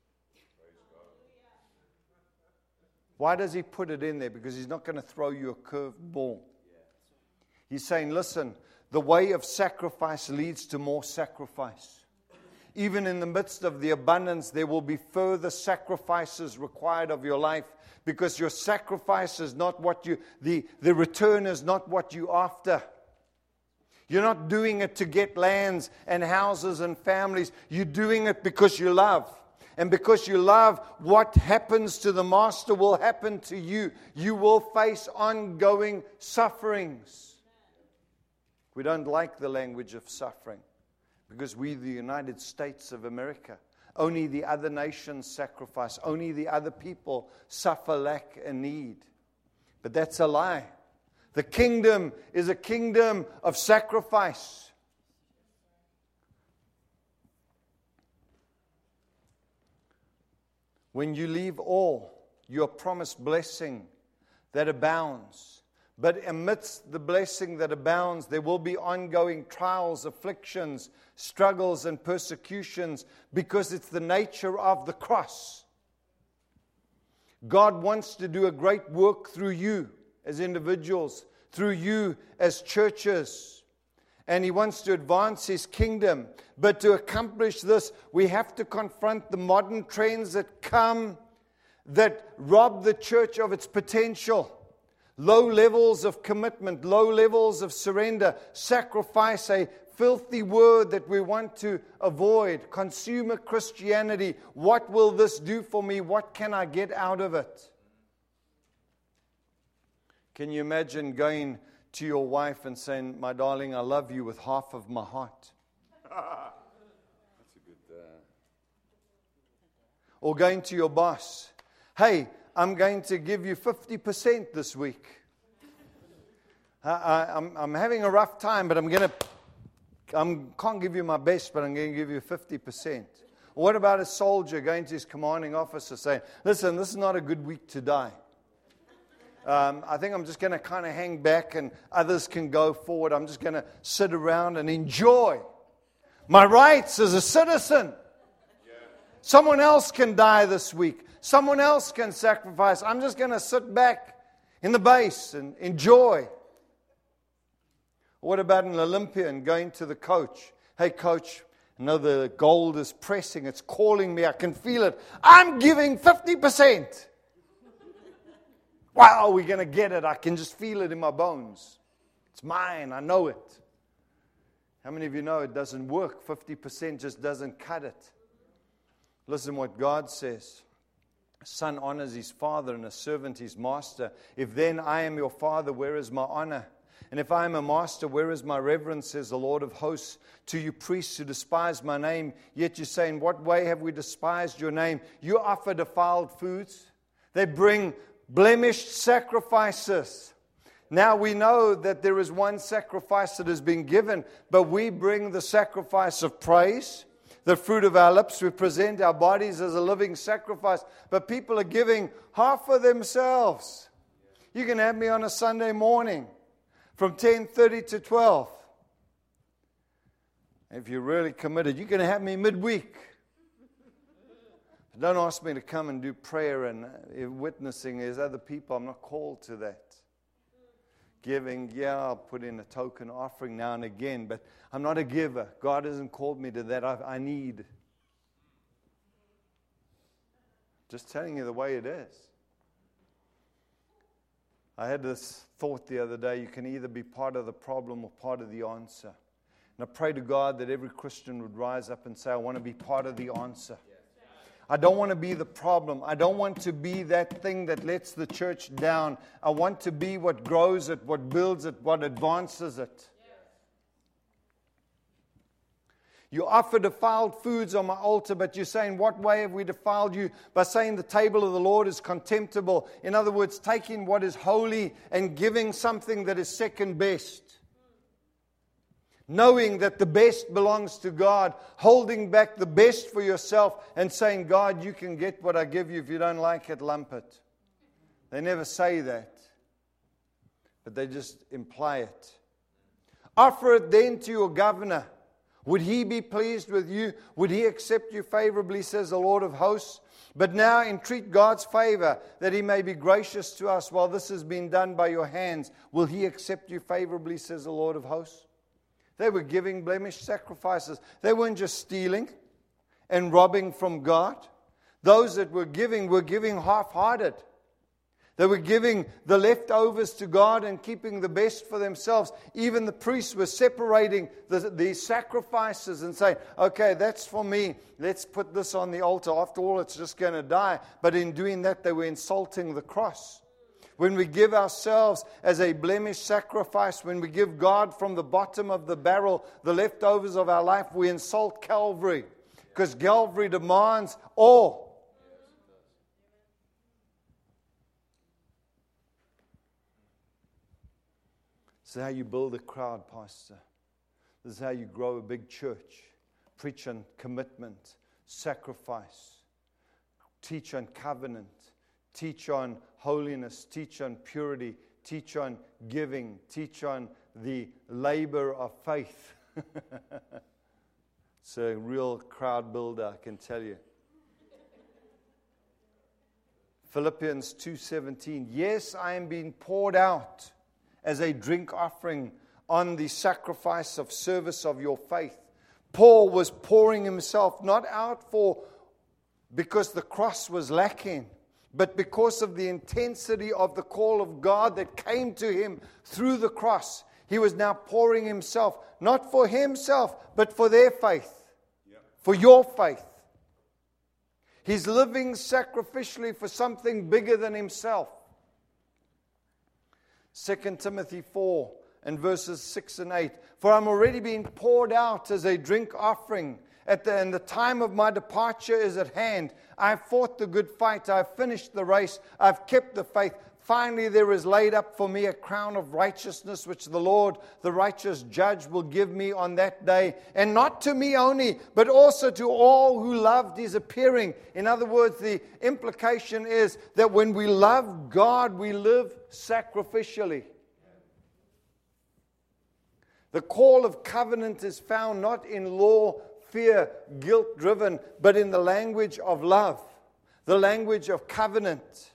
Why does he put it in there? Because he's not going to throw you a curved ball. He's saying, listen, the way of sacrifice leads to more sacrifice. Even in the midst of the abundance, there will be further sacrifices required of your life, because your sacrifice is not what the return is not what you're after. You're not doing it to get lands and houses and families. You're doing it because you love. And because you love, what happens to the master will happen to you. You will face ongoing sufferings. We don't like the language of suffering because we're the United States of America. Only the other nations sacrifice. Only the other people suffer lack and need. But that's a lie. The kingdom is a kingdom of sacrifice. When you leave all, you are promised blessing that abounds. But amidst the blessing that abounds, there will be ongoing trials, afflictions, struggles, and persecutions, because it's the nature of the cross. God wants to do a great work through you as individuals, through you as churches. And He wants to advance His kingdom. But to accomplish this, we have to confront the modern trends that come, that rob the church of its potential. Low levels of commitment, low levels of surrender, sacrifice, a filthy word that we want to avoid. Consumer Christianity. What will this do for me? What can I get out of it? Can you imagine going to your wife and saying, my darling, I love you with half of my heart? That's a good... Or going to your boss, hey, I'm going to give you 50% this week. I'm having a rough time, but I can't give you my best, but I'm going to give you 50%. Or what about a soldier going to his commanding officer saying, listen, this is not a good week to die. I think I'm just going to kind of hang back and others can go forward. I'm just going to sit around and enjoy my rights as a citizen. Someone else can die this week. Someone else can sacrifice. I'm just going to sit back in the base and enjoy. What about an Olympian going to the coach? Hey, coach, I know the gold is pressing. It's calling me. I can feel it. I'm giving 50%. Wow, we're going to get it. I can just feel it in my bones. It's mine. I know it. How many of you know it doesn't work? 50% just doesn't cut it. Listen what God says. A son honors his father and a servant his master. If then I am your father, where is my honor? And if I am a master, where is my reverence, says the Lord of hosts? To you priests who despise my name, yet you say, in what way have we despised your name? You offer defiled foods. They bring blemished sacrifices. Now we know that there is one sacrifice that has been given, but we bring the sacrifice of praise, the fruit of our lips. We present our bodies as a living sacrifice, but people are giving half of themselves. You can have me on a Sunday morning from 10:30 to 12. If you're really committed, you can have me midweek. Don't ask me to come and do prayer and witnessing. There's other people. I'm not called to that. Giving, yeah, I'll put in a token offering now and again, but I'm not a giver. God hasn't called me to that. I need. Just telling you the way it is. I had this thought the other day, you can either be part of the problem or part of the answer. And I pray to God that every Christian would rise up and say, I want to be part of the answer. I don't want to be the problem. I don't want to be that thing that lets the church down. I want to be what grows it, what builds it, what advances it. You offer defiled foods on my altar, but you say, in what way have we defiled you? By saying the table of the Lord is contemptible. In other words, taking what is holy and giving something that is second best. Knowing that the best belongs to God, holding back the best for yourself and saying, God, you can get what I give you. If you don't like it, lump it. They never say that, but they just imply it. Offer it then to your governor. Would he be pleased with you? Would he accept you favorably, says the Lord of hosts? But now entreat God's favor, that he may be gracious to us while this has been done by your hands. Will he accept you favorably, says the Lord of hosts? They were giving blemished sacrifices. They weren't just stealing and robbing from God. Those that were giving half-hearted. They were giving the leftovers to God and keeping the best for themselves. Even the priests were separating the sacrifices and saying, okay, that's for me. Let's put this on the altar. After all, it's just going to die. But in doing that, they were insulting the cross. When we give ourselves as a blemished sacrifice, when we give God from the bottom of the barrel the leftovers of our life, we insult Calvary. Because Calvary demands all. This is how you build a crowd, Pastor. This is how you grow a big church. Preach on commitment, sacrifice. Teach on covenant. Teach on holiness. Teach on purity. Teach on giving. Teach on the labor of faith. It's a real crowd builder, I can tell you. Philippians 2:17. Yes, I am being poured out as a drink offering on the sacrifice of service of your faith. Paul was pouring himself not out because the cross was lacking, but because of the intensity of the call of God that came to him through the cross. He was now pouring himself, not for himself, but for their faith, for your faith. He's living sacrificially for something bigger than himself. 2 Timothy 4 and verses 6 and 8. For I'm already being poured out as a drink offering, and the time of my departure is at hand. I've fought the good fight. I've finished the race. I've kept the faith. Finally, there is laid up for me a crown of righteousness, which the Lord, the righteous judge, will give me on that day. And not to me only, but also to all who loved his appearing. In other words, the implication is that when we love God, we live sacrificially. The call of covenant is found not in law, fear, guilt-driven, but in the language of love, the language of covenant.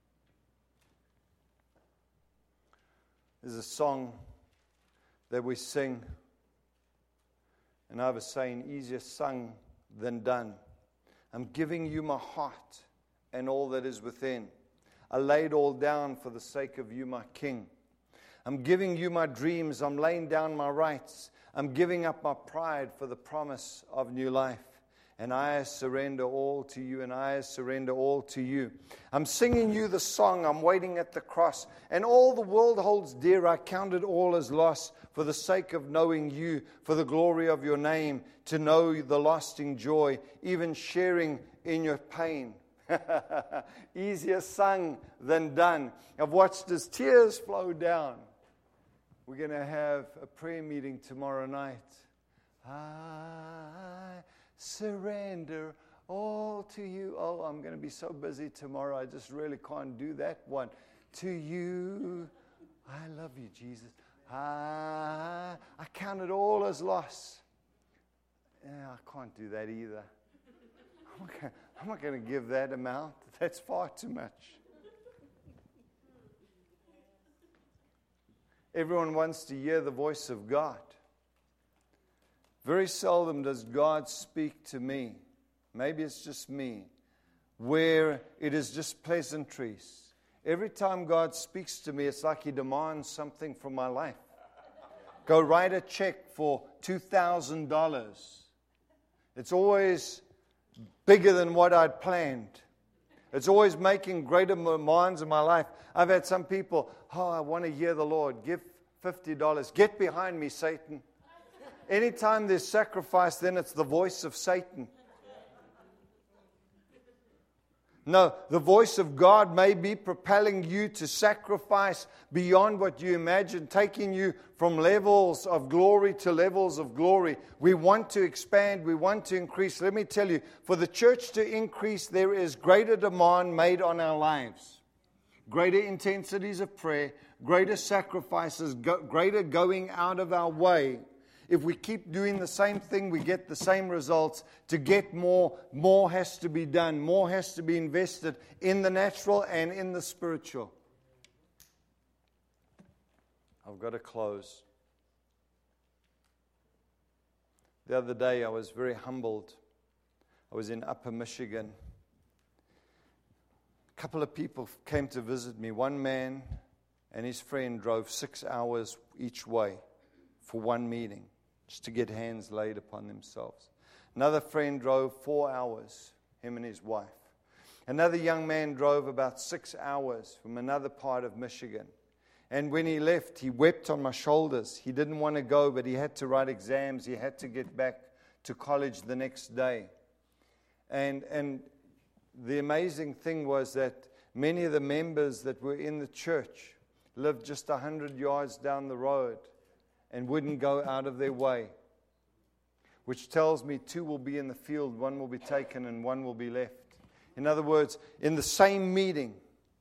There's a song that we sing, and I was saying, easier sung than done. I'm giving you my heart and all that is within. I laid all down for the sake of you, my King. I'm giving you my dreams. I'm laying down my rights. I'm giving up my pride for the promise of new life. And I surrender all to you, and I surrender all to you. I'm singing you the song, I'm waiting at the cross. And all the world holds dear, I count it all as loss for the sake of knowing you, for the glory of your name, to know the lasting joy, even sharing in your pain. Easier sung than done. I've watched his tears flow down. We're going to have a prayer meeting tomorrow night. I surrender all to you. Oh, I'm going to be so busy tomorrow. I just really can't do that one. To you, I love you, Jesus. I count it all as loss. Yeah, I can't do that either. I'm not going to give that amount. That's far too much. Everyone wants to hear the voice of God. Very seldom does God speak to me. Maybe it's just me. Where it is just pleasantries. Every time God speaks to me, it's like He demands something from my life. Go write a check for $2,000. It's always bigger than what I'd planned. It's always making greater demands in my life. I've had some people, I want to hear the Lord. Give $50. Get behind me, Satan. Anytime there's sacrifice, then it's the voice of Satan. No, the voice of God may be propelling you to sacrifice beyond what you imagine, taking you from levels of glory to levels of glory. We want to expand, we want to increase. Let me tell you, for the church to increase, there is greater demand made on our lives. Greater intensities of prayer, greater sacrifices, greater going out of our way. If we keep doing the same thing, we get the same results. To get more has to be done. More has to be invested in the natural and in the spiritual. I've got to close. The other day I was very humbled. I was in Upper Michigan. A couple of people came to visit me. One man and his friend drove 6 hours each way for one meeting, just to get hands laid upon themselves. Another friend drove 4 hours, him and his wife. Another young man drove about 6 hours from another part of Michigan. And when he left, he wept on my shoulders. He didn't want to go, but he had to write exams. He had to get back to college the next day. And the amazing thing was that many of the members that were in the church lived just 100 yards down the road and wouldn't go out of their way, which tells me 2 will be in the field, 1 will be taken, and 1 will be left. In other words, in the same meeting,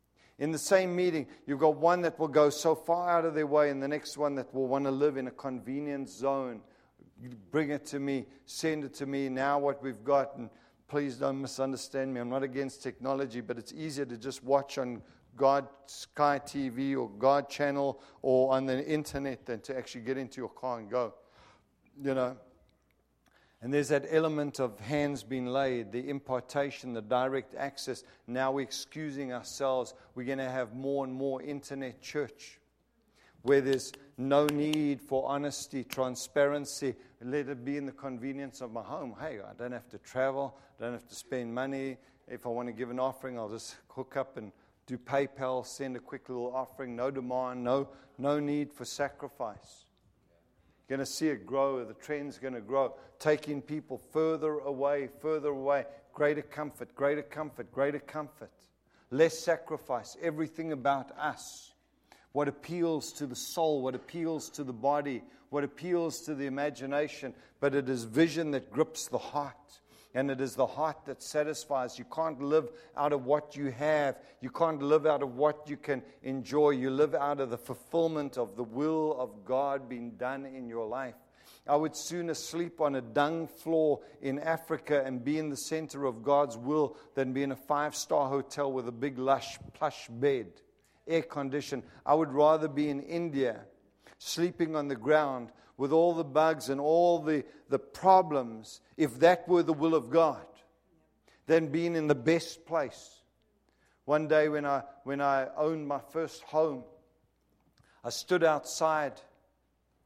you've got one that will go so far out of their way, and the next one that will want to live in a convenience zone. Bring it to me, send it to me, now what we've got, and please don't misunderstand me. I'm not against technology, but it's easier to just watch on God Sky TV or God Channel or on the internet than to actually get into your car and go. You know. And there's that element of hands being laid, the impartation, the direct access. Now we're excusing ourselves. We're going to have more and more internet church where there's no need for honesty, transparency. Let it be in the convenience of my home. Hey, I don't have to travel. I don't have to spend money. If I want to give an offering, I'll just hook up and do PayPal, send a quick little offering. No demand, no need for sacrifice. You're going to see it grow. The trend's going to grow. Taking people further away. Greater comfort, greater comfort, greater comfort. Less sacrifice. Everything about us. What appeals to the soul, what appeals to the body, what appeals to the imagination. But it is vision that grips the heart. And it is the heart that satisfies. You can't live out of what you have. You can't live out of what you can enjoy. You live out of the fulfillment of the will of God being done in your life. I would sooner sleep on a dung floor in Africa and be in the center of God's will than be in a 5-star hotel with a big lush plush bed, air conditioned. I would rather be in India, sleeping on the ground with all the bugs and all the problems, if that were the will of God, than being in the best place. One day when I owned my first home, I stood outside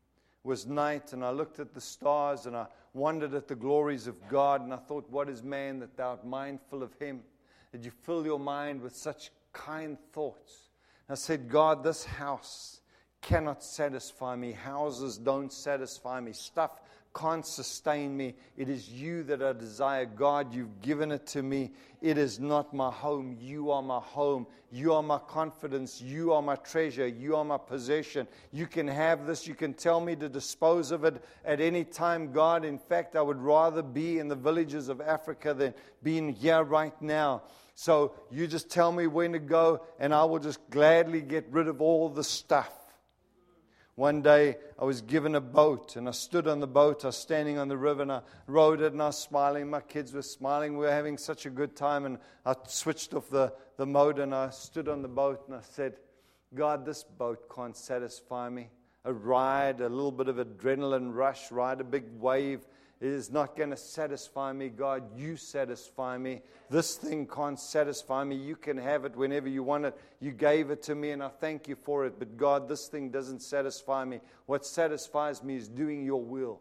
was night, and I looked at the stars, and I wondered at the glories of God, and I thought, what is man that thou art mindful of him? Did you fill your mind with such kind thoughts? And I said, God, this house cannot satisfy me. Houses don't satisfy me. Stuff can't sustain me. It is you that I desire. God, you've given it to me. It is not my home. You are my home. You are my confidence. You are my treasure. You are my possession. You can have this. You can tell me to dispose of it at any time, God. In fact, I would rather be in the villages of Africa than being here right now. So you just tell me when to go, and I will just gladly get rid of all the stuff. One day, I was given a boat, and I stood on the boat. I was standing on the river, and I rowed it, and I was smiling. My kids were smiling. We were having such a good time, and I switched off the motor, and I stood on the boat, and I said, God, this boat can't satisfy me. A ride, a little bit of adrenaline rush, ride a big wave, it is not going to satisfy me. God, you satisfy me. This thing can't satisfy me. You can have it whenever you want it. You gave it to me, and I thank you for it. But God, this thing doesn't satisfy me. What satisfies me is doing your will.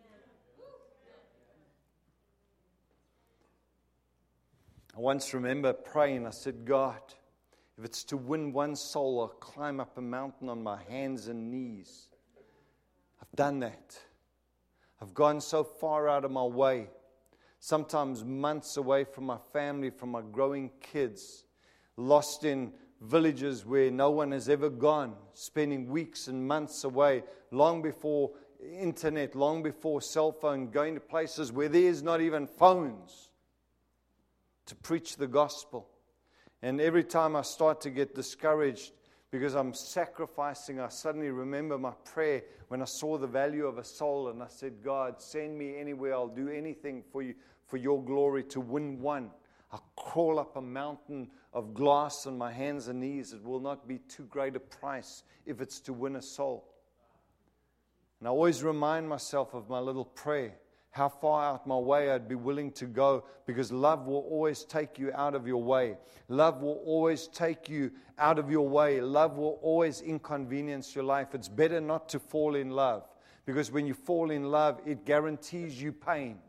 I once remember praying. I said, God, if it's to win one soul, I'll climb up a mountain on my hands and knees. I've done that. I've gone so far out of my way, sometimes months away from my family, from my growing kids, lost in villages where no one has ever gone, spending weeks and months away, long before internet, long before cell phone, going to places where there's not even phones to preach the gospel. And every time I start to get discouraged because I'm sacrificing, I suddenly remember my prayer when I saw the value of a soul, and I said, God, send me anywhere. I'll do anything for you, for your glory, to win one. I'll crawl up a mountain of glass on my hands and knees. It will not be too great a price if it's to win a soul. And I always remind myself of my little prayer, how far out my way I'd be willing to go, because love will always take you out of your way. Love will always take you out of your way. Love will always inconvenience your life. It's better not to fall in love, because when you fall in love, it guarantees you pain.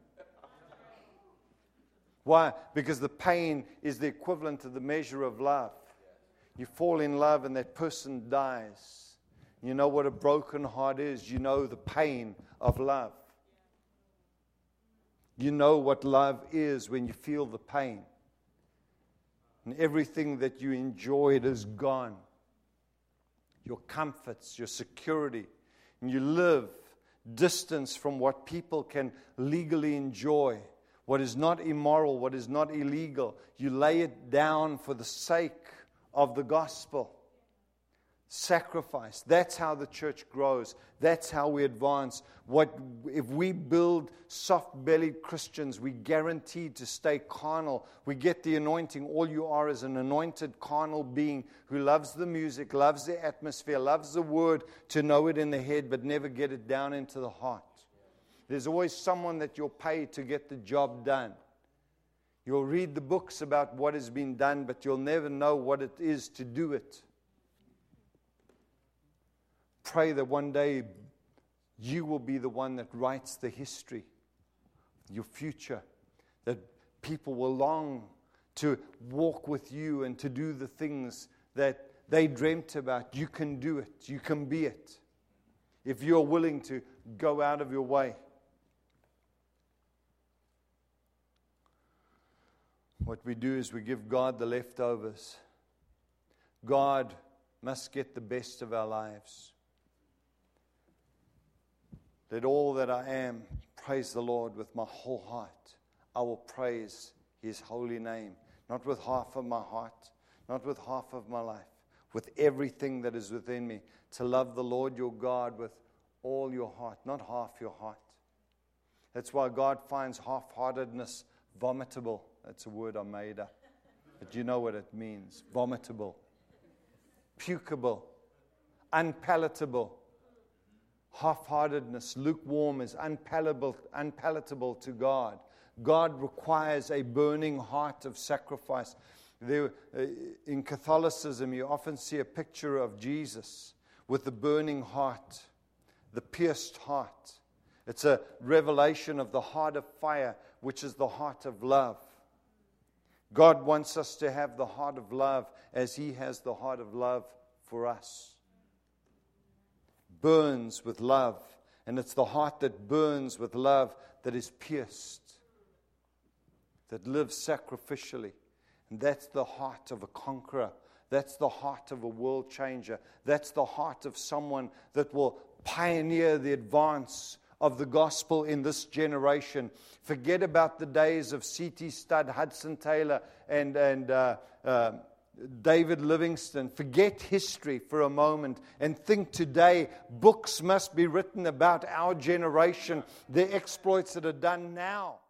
Why? Because the pain is the equivalent to the measure of love. You fall in love and that person dies. You know what a broken heart is. You know the pain of love. You know what love is when you feel the pain. And everything that you enjoyed is gone. Your comforts, your security. And you live distance from what people can legally enjoy. What is not immoral, what is not illegal. You lay it down for the sake of the gospel. Sacrifice. That's how the church grows. That's how we advance. If we build soft-bellied Christians, we guaranteed to stay carnal. We get the anointing. All you are is an anointed carnal being who loves the music, loves the atmosphere, loves the word, to know it in the head, but never get it down into the heart. There's always someone that you'll pay to get the job done. You'll read the books about what has been done, but you'll never know what it is to do it. Pray that one day you will be the one that writes the history, your future, that people will long to walk with you and to do the things that they dreamt about. You can do it. You can be it. If you're willing to go out of your way. What we do is we give God the leftovers. God must get the best of our lives. Let all that I am praise the Lord with my whole heart. I will praise His holy name. Not with half of my heart, not with half of my life, with everything that is within me. To love the Lord your God with all your heart, not half your heart. That's why God finds half-heartedness vomitable. That's a word I made up. But you know what it means. Vomitable. Pukeable. Unpalatable. Half-heartedness, lukewarm, is unpalatable to God. God requires a burning heart of sacrifice. In Catholicism, you often see a picture of Jesus with the burning heart, the pierced heart. It's a revelation of the heart of fire, which is the heart of love. God wants us to have the heart of love as He has the heart of love for us. Burns with love. And it's the heart that burns with love that is pierced, that lives sacrificially. And that's the heart of a conqueror. That's the heart of a world changer. That's the heart of someone that will pioneer the advance of the gospel in this generation. Forget about the days of C.T. Studd, Hudson Taylor, and David Livingstone. Forget history for a moment and think today. Books must be written about our generation, the exploits that are done now.